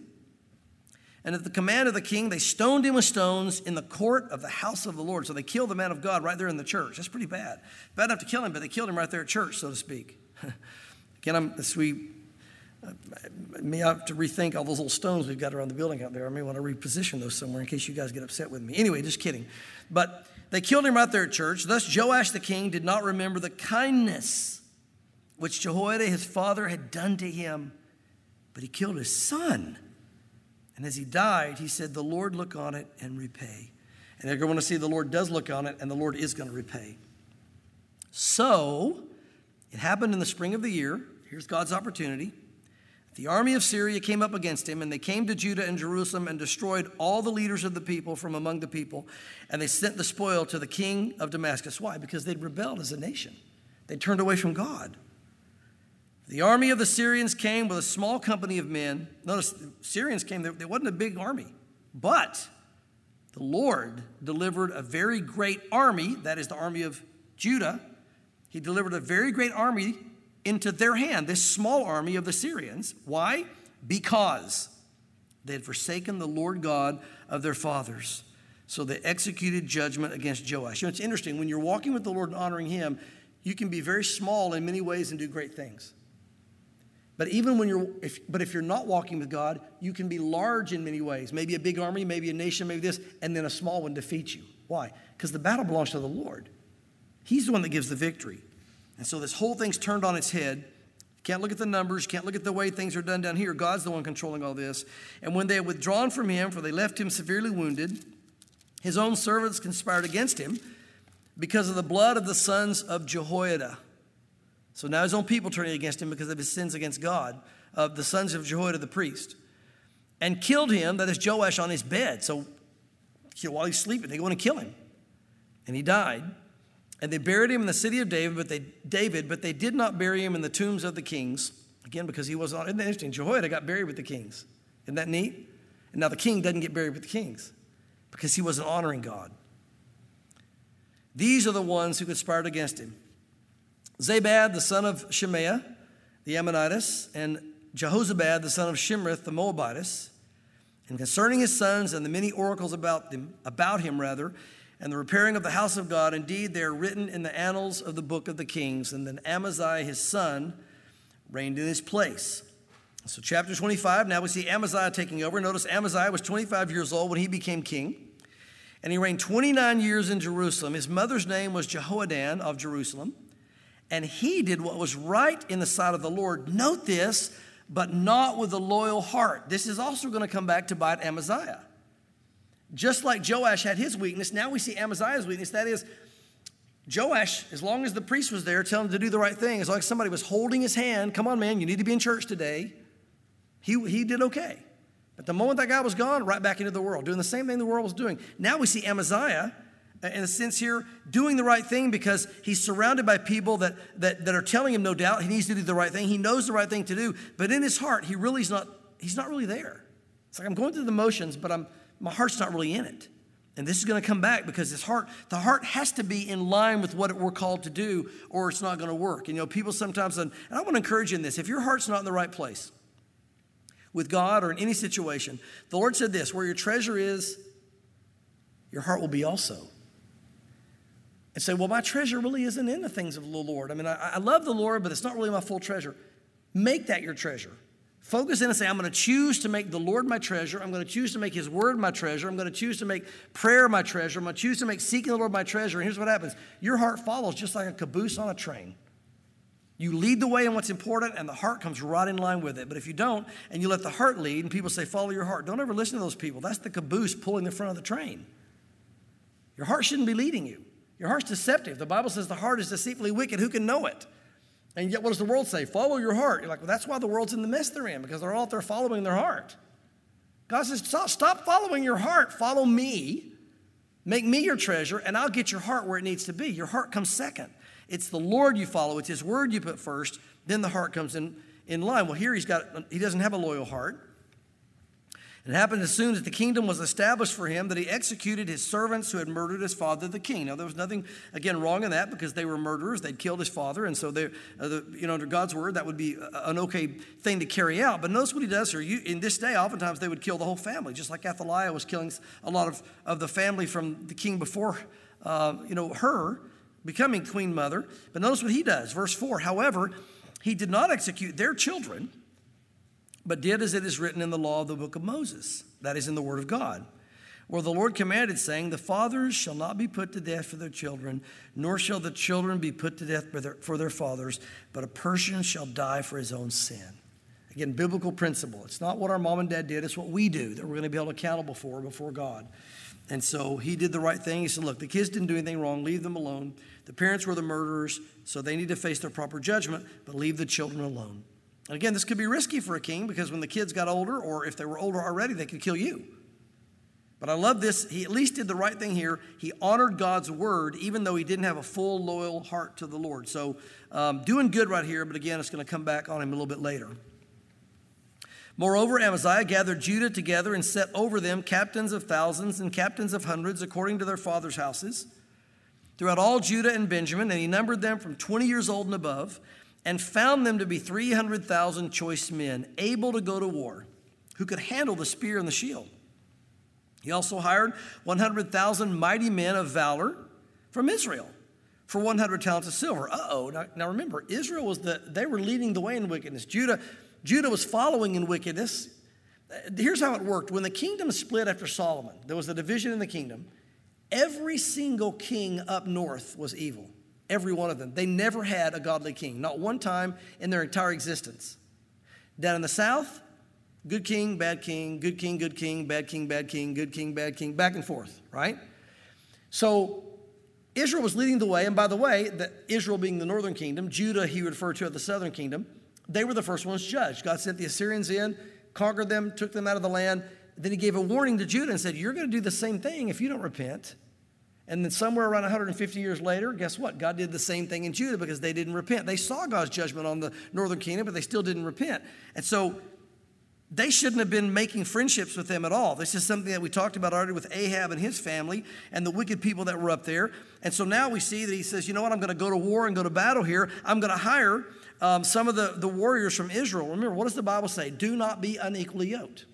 And at the command of the king, they stoned him with stones in the court of the house of the Lord. So they killed the man of God right there in the church. That's pretty bad. Bad enough to kill him, but they killed him right there at church, so to speak. Again, I'm, as we uh, may have to rethink all those little stones we've got around the building out there. I may want to reposition those somewhere in case you guys get upset with me. Anyway, just kidding. But they killed him right there at church. Thus Joash the king did not remember the kindness which Jehoiada his father had done to him, but he killed his son. And as he died, he said, the Lord look on it and repay. And they're going to see the Lord does look on it, and the Lord is going to repay. So it happened in the spring of the year. Here's God's opportunity. The army of Syria came up against him, and they came to Judah and Jerusalem and destroyed all the leaders of the people from among the people. And they sent the spoil to the king of Damascus. Why? Because they'd rebelled as a nation. They turned away from God. The army of the Syrians came with a small company of men. Notice, the Syrians came, there wasn't a big army. But The Lord delivered a very great army, that is the army of Judah. He delivered a very great army into their hand, this small army of the Syrians. Why? Because they had forsaken the Lord God of their fathers. So they executed judgment against Joash. You know, it's interesting. When you're walking with the Lord and honoring him, you can be very small in many ways and do great things. But even when you're, if, but if you're not walking with God, you can be large in many ways. Maybe a big army, maybe a nation, maybe this, and then a small one defeats you. Why? Because the battle belongs to the Lord. He's the one that gives the victory. And so this whole thing's turned on its head. You can't look at the numbers. You can't look at the way things are done down here. God's the one controlling all this. And when they had withdrawn from him, for they left him severely wounded, his own servants conspired against him because of the blood of the sons of Jehoiada. So now his own people turning against him because of his sins against God, of the sons of Jehoiada the priest, and killed him, that is Joash, on his bed. So you know, while he's sleeping, they go in and kill him. And he died. And they buried him in the city of David, but they David, but they did not bury him in the tombs of the kings. Again, because he wasn't, isn't that interesting? Jehoiada got buried with the kings. Isn't that neat? And now the king doesn't get buried with the kings because he wasn't honoring God. These are the ones who conspired against him. Zabad, the son of Shemaiah, the Ammonitess, and Jehozabad, the son of Shimrith, the Moabitess. And concerning his sons and the many oracles about them, about him rather, and the repairing of the house of God, indeed they are written in the annals of the book of the kings. And then Amaziah, his son, reigned in his place. So chapter twenty-five, now we see Amaziah taking over. Notice Amaziah was twenty-five years old when he became king. And he reigned twenty-nine years in Jerusalem. His mother's name was Jehoadan of Jerusalem. And he did what was right in the sight of the Lord. Note this, but not with a loyal heart. This is also going to come back to bite Amaziah. Just like Joash had his weakness, now we see Amaziah's weakness. That is, Joash, as long as the priest was there telling him to do the right thing, as long as somebody was holding his hand, come on, man, you need to be in church today, he, he did okay. But the moment that guy was gone, right back into the world, doing the same thing the world was doing. Now we see Amaziah, in a sense here, doing the right thing because he's surrounded by people that, that, that are telling him, no doubt, he needs to do the right thing. He knows the right thing to do. But in his heart, he really is not, he's not really there. It's like I'm going through the motions, but I'm, my heart's not really in it. And this is going to come back because his heart, the heart has to be in line with what we're called to do or it's not going to work. And, you know, people sometimes, and I want to encourage you in this, if your heart's not in the right place with God or in any situation, the Lord said this, where your treasure is, your heart will be also. And say, well, my treasure really isn't in the things of the Lord. I mean, I, I love the Lord, but it's not really my full treasure. Make that your treasure. Focus in and say, I'm going to choose to make the Lord my treasure. I'm going to choose to make his word my treasure. I'm going to choose to make prayer my treasure. I'm going to choose to make seeking the Lord my treasure. And here's what happens. Your heart follows just like a caboose on a train. You lead the way in what's important, and the heart comes right in line with it. But if you don't, and you let the heart lead, and people say, follow your heart, don't ever listen to those people. That's the caboose pulling the front of the train. Your heart shouldn't be leading you. Your heart's deceptive. The Bible says the heart is deceitfully wicked. Who can know it? And yet what does the world say? Follow your heart. You're like, well, that's why the world's in the mess they're in, because they're all out there following their heart. God says, stop, stop following your heart. Follow me. Make me your treasure, and I'll get your heart where it needs to be. Your heart comes second. It's the Lord you follow. It's his word you put first. Then the heart comes in, in line. Well, here he's got, he doesn't have a loyal heart. It happened as soon as the kingdom was established for him that he executed his servants who had murdered his father, the king. Now, there was nothing, again, wrong in that because they were murderers. They'd killed his father. And so, they, uh, the, you know, under God's word, that would be an okay thing to carry out. But notice what he does here. You, in this day, oftentimes they would kill the whole family, just like Athaliah was killing a lot of, of the family from the king before, uh, you know, her becoming queen mother. But notice what he does. Verse four, however, he did not execute their children, but did as it is written in the law of the book of Moses, that is in the word of God, where the Lord commanded, saying, the fathers shall not be put to death for their children, nor shall the children be put to death for their, for their fathers, but a person shall die for his own sin. Again, biblical principle. It's not what our mom and dad did. It's what we do that we're going to be held accountable for before God. And so he did the right thing. He said, look, the kids didn't do anything wrong. Leave them alone. The parents were the murderers, so they need to face their proper judgment, but leave the children alone. And again, this could be risky for a king because when the kids got older, or if they were older already, they could kill you. But I love this. He at least did the right thing here. He honored God's word, even though he didn't have a full, loyal heart to the Lord. So um, doing good right here, but again, it's going to come back on him a little bit later. Moreover, Amaziah gathered Judah together and set over them captains of thousands and captains of hundreds according to their fathers' houses throughout all Judah and Benjamin, and he numbered them from twenty years old and above, and found them to be three hundred thousand choice men, able to go to war, who could handle the spear and the shield. He also hired one hundred thousand mighty men of valor from Israel for one hundred talents of silver. Uh-oh. Now, now remember, Israel was the, they were leading the way in wickedness. Judah, Judah was following in wickedness. Here's how it worked. When the kingdom split after Solomon, there was a division in the kingdom. Every single king up north was evil. Every one of them. They never had a godly king. Not one time in their entire existence. Down in the south, good king, bad king, good king, good king, bad king, bad king, good king, bad king, back and forth, right? So Israel was leading the way. And by the way, the, Israel being the northern kingdom, Judah he referred to as the southern kingdom, they were the first ones judged. God sent the Assyrians in, conquered them, took them out of the land. Then he gave a warning to Judah and said, you're going to do the same thing if you don't repent. And then somewhere around one hundred fifty years later, guess what? God did the same thing in Judah because they didn't repent. They saw God's judgment on the northern kingdom, but they still didn't repent. And so they shouldn't have been making friendships with them at all. This is something that we talked about already with Ahab and his family and the wicked people that were up there. And so now we see that he says, you know what? I'm going to go to war and go to battle here. I'm going to hire um, some of the, the warriors from Israel. Remember, what does the Bible say? Do not be unequally yoked.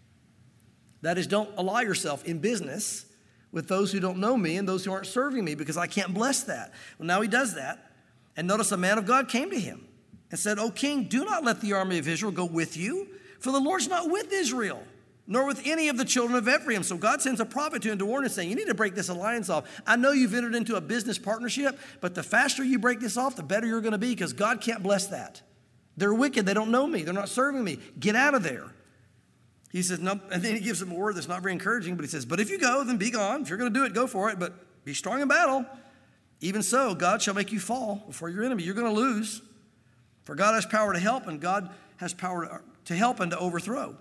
That is, don't ally yourself in business with those who don't know me and those who aren't serving me, because I can't bless that. Well, now he does that. And notice a man of God came to him and said, O king, do not let the army of Israel go with you, for the Lord's not with Israel, nor with any of the children of Ephraim. So God sends a prophet to him to warn him, saying, you need to break this alliance off. I know you've entered into a business partnership, but the faster you break this off, the better you're going to be, because God can't bless that. They're wicked. They don't know me. They're not serving me. Get out of there. He says, no, and then he gives them a word that's not very encouraging, but he says, but if you go, then be gone. If you're going to do it, go for it, but be strong in battle. Even so, God shall make you fall before your enemy. You're going to lose. For God has power to help, and God has power to, to help and to overthrow.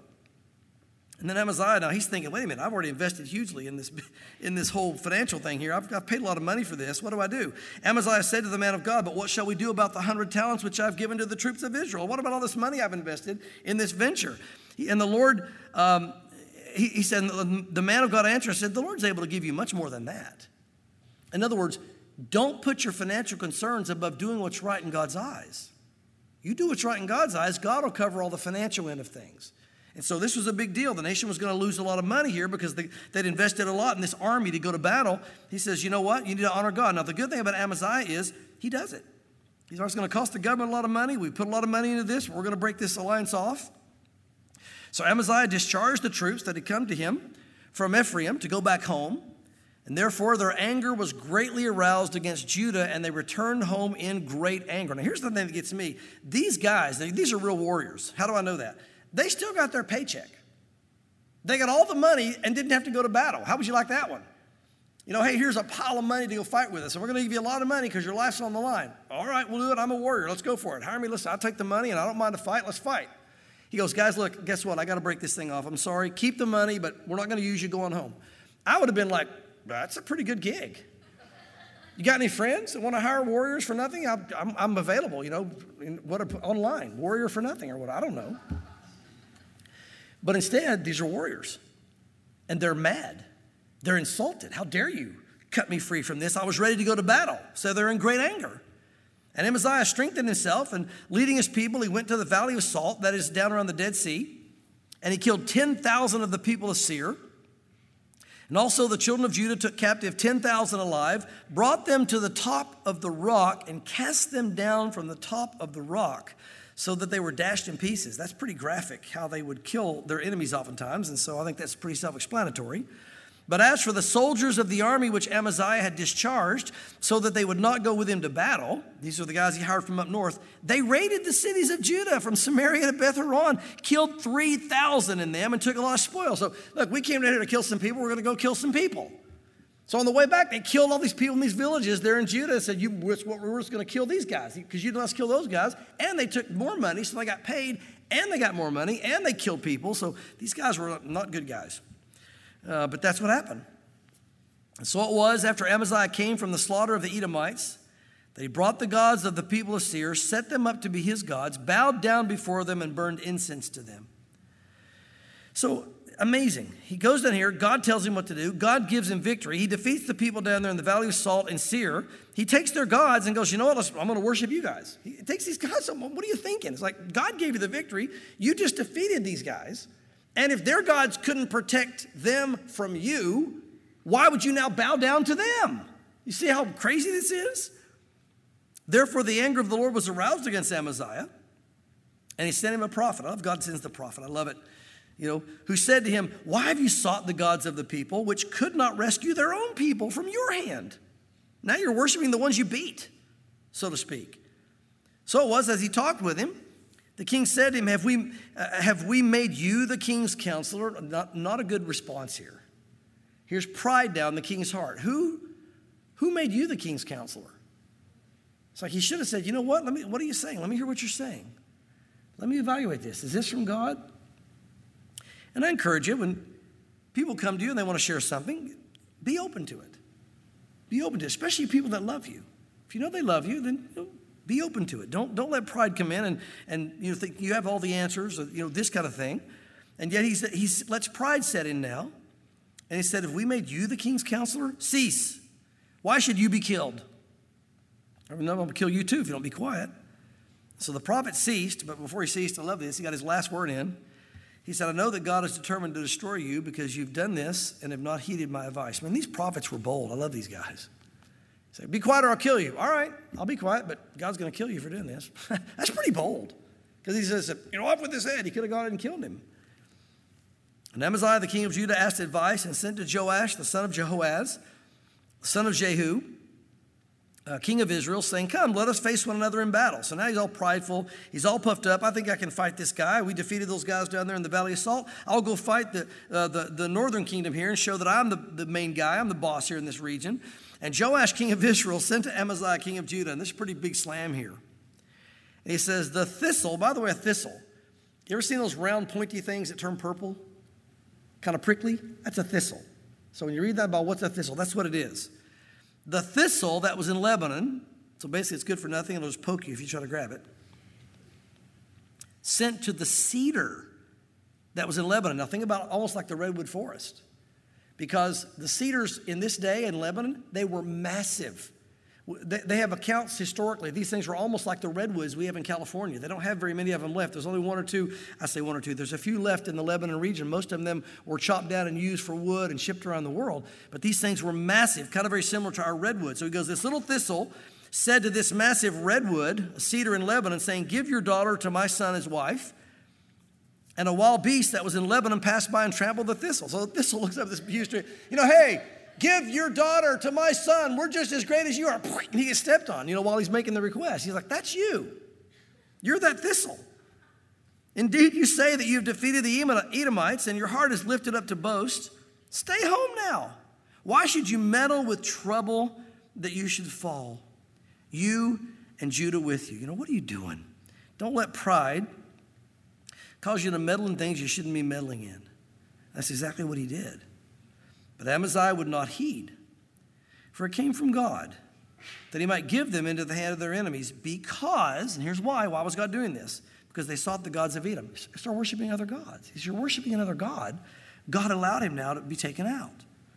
And then Amaziah, now he's thinking, wait a minute, I've already invested hugely in this, in this whole financial thing here. I've, I've paid a lot of money for this. What do I do? Amaziah said to the man of God, but what shall we do about the hundred talents which I've given to the troops of Israel? What about all this money I've invested in this venture? And the Lord, um, he, he said, the man of God answered and said, the Lord's able to give you much more than that. In other words, don't put your financial concerns above doing what's right in God's eyes. You do what's right in God's eyes, God will cover all the financial end of things. And so this was a big deal. The nation was going to lose a lot of money here because they, they'd invested a lot in this army to go to battle. He says, you know what? You need to honor God. Now, the good thing about Amaziah is he does it. He's always going to cost the government a lot of money. We put a lot of money into this. We're going to break this alliance off. So Amaziah discharged the troops that had come to him from Ephraim to go back home. And therefore their anger was greatly aroused against Judah, and they returned home in great anger. Now here's the thing that gets me. These guys, these are real warriors. How do I know that? They still got their paycheck. They got all the money and didn't have to go to battle. How would you like that one? You know, hey, here's a pile of money to go fight with us, and we're going to give you a lot of money because your life's on the line. All right, we'll do it. I'm a warrior. Let's go for it. Hire me. Listen, I'll take the money, and I don't mind to fight. Let's fight. He goes, guys, look, guess what? I got to break this thing off. I'm sorry. Keep the money, but we're not going to use you going home. I would have been like, that's a pretty good gig. You got any friends that want to hire warriors for nothing? I'm, I'm, I'm available, you know, in, what online, warrior for nothing or what, I don't know. But instead, these are warriors, and they're mad. They're insulted. How dare you cut me free from this? I was ready to go to battle. So they're in great anger. And Amaziah strengthened himself, and leading his people, he went to the valley of Salt, that is down around the Dead Sea, and he killed ten thousand of the people of Seir. And also the children of Judah took captive ten thousand alive, brought them to the top of the rock, and cast them down from the top of the rock so that they were dashed in pieces. That's pretty graphic, how they would kill their enemies oftentimes, and so I think that's pretty self-explanatory. But as for the soldiers of the army which Amaziah had discharged so that they would not go with him to battle, these are the guys he hired from up north, they raided the cities of Judah from Samaria to Beth-horon, killed three thousand in them, and took a lot of spoil. So, look, we came down here to kill some people. We're going to go kill some people. So on the way back, they killed all these people in these villages there in Judah and said, you, we're just going to kill these guys because you didn't let us kill those guys. And they took more money, so they got paid, and they got more money, and they killed people. So these guys were not good guys. Uh, but that's what happened. And so it was after Amaziah came from the slaughter of the Edomites that he brought the gods of the people of Seir, set them up to be his gods, bowed down before them, and burned incense to them. So amazing. He goes down here. God tells him what to do. God gives him victory. He defeats the people down there in the Valley of Salt and Seir. He takes their gods and goes, you know what? Let's, I'm going to worship you guys. He takes these gods. What are you thinking? It's like, God gave you the victory. You just defeated these guys. And if their gods couldn't protect them from you, why would you now bow down to them? You see how crazy this is? Therefore, the anger of the Lord was aroused against Amaziah, and he sent him a prophet. I love God sends the prophet. I love it. You know, who said to him, why have you sought the gods of the people, which could not rescue their own people from your hand? Now you're worshiping the ones you beat, so to speak. So it was, as he talked with him, the king said to him, have we, uh, have we made you the king's counselor? Not, not a good response here. Here's pride down the king's heart. Who, who made you the king's counselor? It's like he should have said, you know what? Let me, what are you saying? Let me hear what you're saying. Let me evaluate this. Is this from God? And I encourage you, when people come to you and they want to share something, be open to it. Be open to it, especially people that love you. If you know they love you, then you know, be open to it. Don't, don't let pride come in and, and you know, think you have all the answers, or, you know, this kind of thing. And yet he's, he's lets pride set in now. And he said, if we made you the king's counselor, cease. Why should you be killed? I'm going to kill you too if you don't be quiet. So the prophet ceased, but before he ceased, I love this, he got his last word in. He said, I know that God is determined to destroy you because you've done this and have not heeded my advice. Man, these prophets were bold. I love these guys. He said, be quiet or I'll kill you. All right, I'll be quiet, but God's going to kill you for doing this. That's pretty bold. Because he says, you know, off with his head. He could have gone and killed him. And Amaziah, the king of Judah, asked advice and sent to Joash, the son of Jehoaz, son of Jehu, Uh, king of Israel, saying, come, let us face one another in battle. So now he's all prideful. He's all puffed up. I think I can fight this guy. We defeated those guys down there in the Valley of Salt. I'll go fight the, uh, the, the northern kingdom here and show that I'm the, the main guy. I'm the boss here in this region. And Joash, king of Israel, sent to Amaziah, king of Judah. And this is a pretty big slam here. And he says, the thistle, by the way, a thistle. You ever seen those round pointy things that turn purple? Kind of prickly? That's a thistle. So when you read that about what's a thistle, that's what it is. The thistle that was in Lebanon, so basically it's good for nothing, it'll just poke you if you try to grab it, sent to the cedar that was in Lebanon. Now think about it, almost like the redwood forest, because the cedars in this day in Lebanon, they were massive. They have accounts historically. These things were almost like the redwoods we have in California. They don't have very many of them left. There's only one or two. I say one or two. There's a few left in the Lebanon region. Most of them were chopped down and used for wood and shipped around the world. But these things were massive, kind of very similar to our redwood. So he goes, this little thistle said to this massive redwood, a cedar in Lebanon, saying, give your daughter to my son as wife. And a wild beast that was in Lebanon passed by and trampled the thistle. So the thistle looks up at this huge tree. You know, hey, give your daughter to my son. We're just as great as you are. And he gets stepped on, you know, while he's making the request. He's like, that's you. You're that thistle. Indeed, you say that you've defeated the Edomites and your heart is lifted up to boast. Stay home now. Why should you meddle with trouble that you should fall? You and Judah with you. You know, what are you doing? Don't let pride cause you to meddle in things you shouldn't be meddling in. That's exactly what he did. But Amaziah would not heed, for it came from God, that he might give them into the hand of their enemies, because, and here's why, why was God doing this? Because they sought the gods of Edom. Start worshiping other gods. If you're worshiping another god, God allowed him now to be taken out.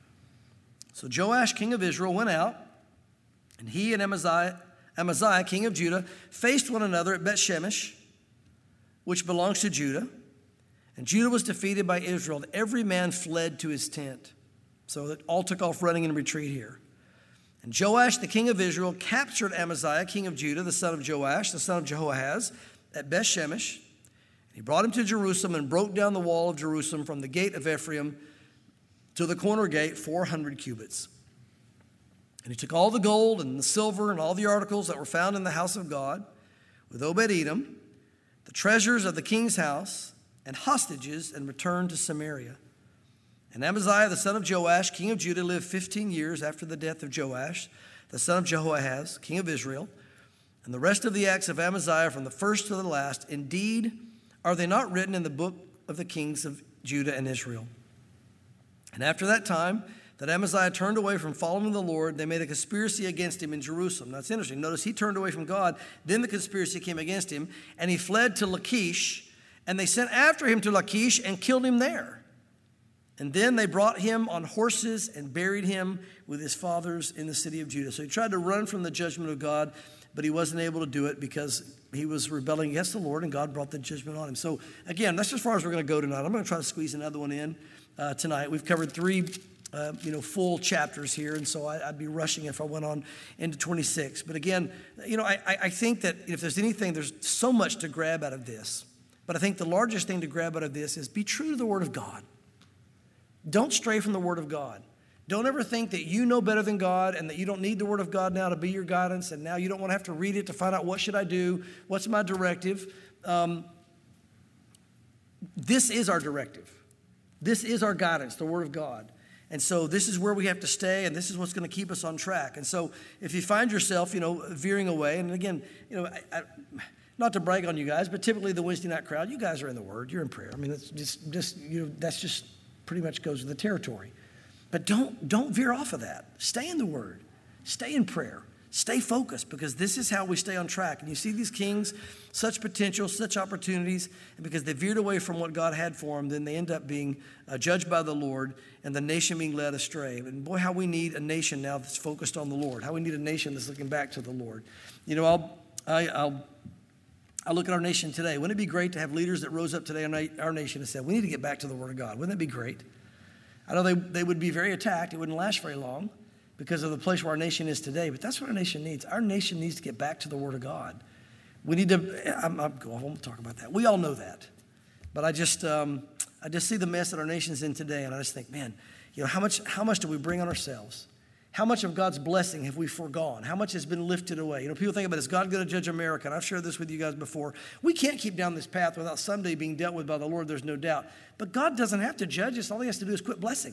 So Joash, king of Israel, went out, and he and Amaziah, Amaziah, king of Judah, faced one another at Beth-Shemesh, which belongs to Judah. And Judah was defeated by Israel, and every man fled to his tent. So that all took off running in retreat here. And Joash, the king of Israel, captured Amaziah, king of Judah, the son of Joash, the son of Jehoahaz, at Beth-Shemesh. He brought him to Jerusalem and broke down the wall of Jerusalem from the gate of Ephraim to the corner gate, four hundred cubits. And he took all the gold and the silver and all the articles that were found in the house of God with Obed-Edom, the treasures of the king's house, and hostages, and returned to Samaria. And Amaziah, the son of Joash, king of Judah, lived fifteen years after the death of Joash, the son of Jehoahaz, king of Israel. And the rest of the acts of Amaziah from the first to the last, indeed, are they not written in the book of the kings of Judah and Israel? And after that time, that Amaziah turned away from following the Lord, they made a conspiracy against him in Jerusalem. Now, it's interesting. Notice he turned away from God. Then the conspiracy came against him, and he fled to Lachish And they sent after him to Lachish and killed him there. And then they brought him on horses and buried him with his fathers in the city of Judah. So he tried to run from the judgment of God, but he wasn't able to do it because he was rebelling against the Lord, and God brought the judgment on him. So again, that's as far as we're going to go tonight. I'm going to try to squeeze another one in uh, tonight. We've covered three uh, you know, full chapters here, and so I, I'd be rushing if I went on into twenty-six. But again, you know, I, I think that if there's anything, there's so much to grab out of this. But I think the largest thing to grab out of this is be true to the Word of God. Don't stray from the Word of God. Don't ever think that you know better than God and that you don't need the Word of God now to be your guidance, and now you don't want to have to read it to find out what should I do, what's my directive. Um, this is our directive. This is our guidance, the Word of God. And so this is where we have to stay, and this is what's going to keep us on track. And so if you find yourself, you know, veering away, and again, you know, I, I, not to brag on you guys, but typically the Wednesday night crowd, you guys are in the Word, you're in prayer. I mean, it's just, just you know, that's just pretty much goes with the territory. But don't don't veer off of that. Stay in the Word. Stay in prayer. Stay focused, because this is how we stay on track. And you see these kings, such potential, such opportunities, and because they veered away from what God had for them, then they end up being uh, judged by the Lord and the nation being led astray. And boy, how we need a nation now that's focused on the Lord. How we need a nation that's looking back to the Lord. You know, I'll I, I'll I look at our nation today. Wouldn't it be great to have leaders that rose up today in our nation and said, we need to get back to the Word of God? Wouldn't that be great? I know they, they would be very attacked. It wouldn't last very long because of the place where our nation is today. But that's what our nation needs. Our nation needs to get back to the Word of God. We need to, I'm, I'm, I won't talk about that. We all know that. But I just um, I just see the mess that our nation's in today, and I just think, man, you know, how much how much do we bring on ourselves? How much of God's blessing have we forgone? How much has been lifted away? You know, people think about, is God going to judge America? And I've shared this with you guys before. We can't keep down this path without someday being dealt with by the Lord, there's no doubt. But God doesn't have to judge us. All he has to do is quit blessing.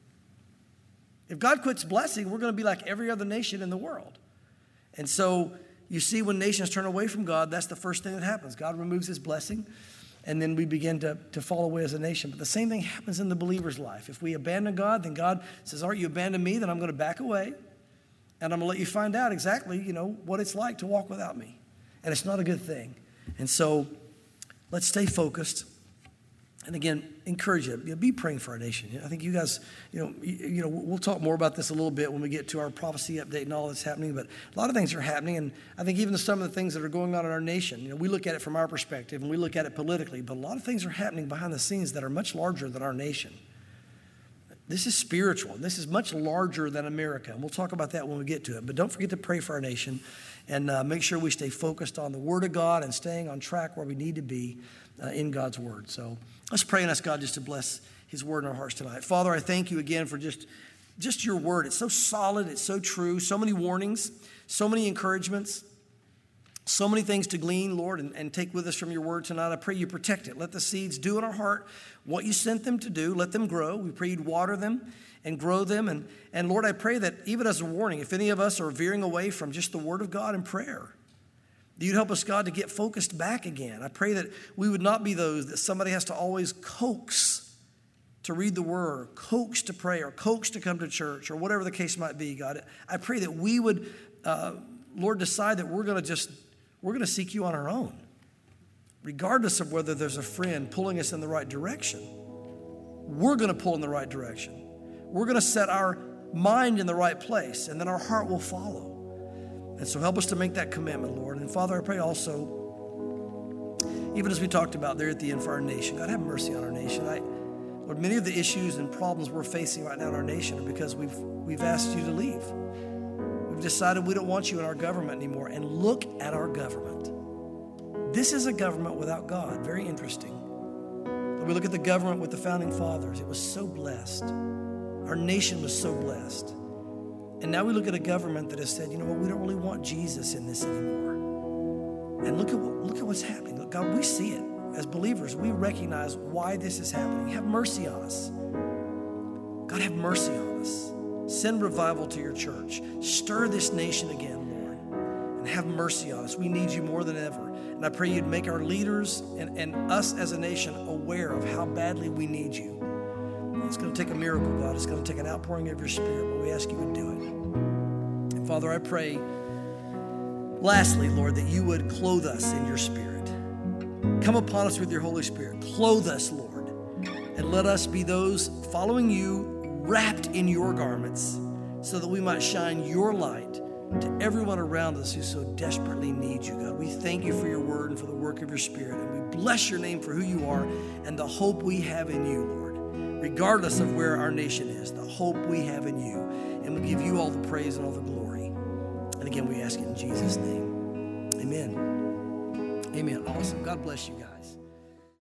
If God quits blessing, we're going to be like every other nation in the world. And so you see, when nations turn away from God, that's the first thing that happens. God removes his blessing, and then we begin to, to fall away as a nation. But the same thing happens in the believer's life. If we abandon God, then God says, all right, you abandon me, then I'm going to back away, and I'm going to let you find out exactly, you know, what it's like to walk without me. And it's not a good thing. And so let's stay focused. And again, encourage you, you know, be praying for our nation. I think you guys, you know, you, you know, we'll talk more about this a little bit when we get to our prophecy update and all that's happening. But a lot of things are happening, and I think even some of the things that are going on in our nation, you know, we look at it from our perspective and we look at it politically, but a lot of things are happening behind the scenes that are much larger than our nation. This is spiritual. This is much larger than America, and we'll talk about that when we get to it. But don't forget to pray for our nation, and uh, make sure we stay focused on the Word of God and staying on track where we need to be uh, in God's Word. So let's pray and ask God just to bless his Word in our hearts tonight. Father, I thank you again for just, just your Word. It's so solid. It's so true. So many warnings, so many encouragements, so many things to glean, Lord, and, and take with us from your Word tonight. I pray you protect it. Let the seeds do in our heart what you sent them to do. Let them grow. We pray you'd water them and grow them. And, and Lord, I pray that even as a warning, if any of us are veering away from just the Word of God in prayer, you'd help us, God, to get focused back again. I pray that we would not be those that somebody has to always coax to read the Word, coax to pray, or coax to come to church, or whatever the case might be, God. I pray that we would, uh, Lord, decide that we're going to just, we're going to seek you on our own, regardless of whether there's a friend pulling us in the right direction. We're going to pull in the right direction. We're going to set our mind in the right place, and then our heart will follow. And so help us to make that commitment, Lord. And Father, I pray also, even as we talked about there at the end for our nation, God, have mercy on our nation. I, Lord, many of the issues and problems we're facing right now in our nation are because we've we've asked you to leave. We've decided we don't want you in our government anymore. And look at our government. This is a government without God. Very interesting. When we look at the government with the founding fathers, it was so blessed. Our nation was so blessed. And now we look at a government that has said, you know what, we don't really want Jesus in this anymore. And look at what, look at what's happening. Look, God, we see it. As believers, we recognize why this is happening. Have mercy on us. God, have mercy on us. Send revival to your church. Stir this nation again, Lord. And have mercy on us. We need you more than ever. And I pray you'd make our leaders and, and us as a nation aware of how badly we need you. It's going to take a miracle, God. It's going to take an outpouring of your Spirit, but we ask you to do it. And Father, I pray, lastly, Lord, that you would clothe us in your Spirit. Come upon us with your Holy Spirit. Clothe us, Lord, and let us be those following you, wrapped in your garments, so that we might shine your light to everyone around us who so desperately needs you, God. We thank you for your word and for the work of your Spirit, and we bless your name for who you are and the hope we have in you, Lord, regardless of where our nation is, the hope we have in you. And we give you all the praise and all the glory. And again, we ask it in Jesus' name. Amen. Amen. Awesome. God bless you guys.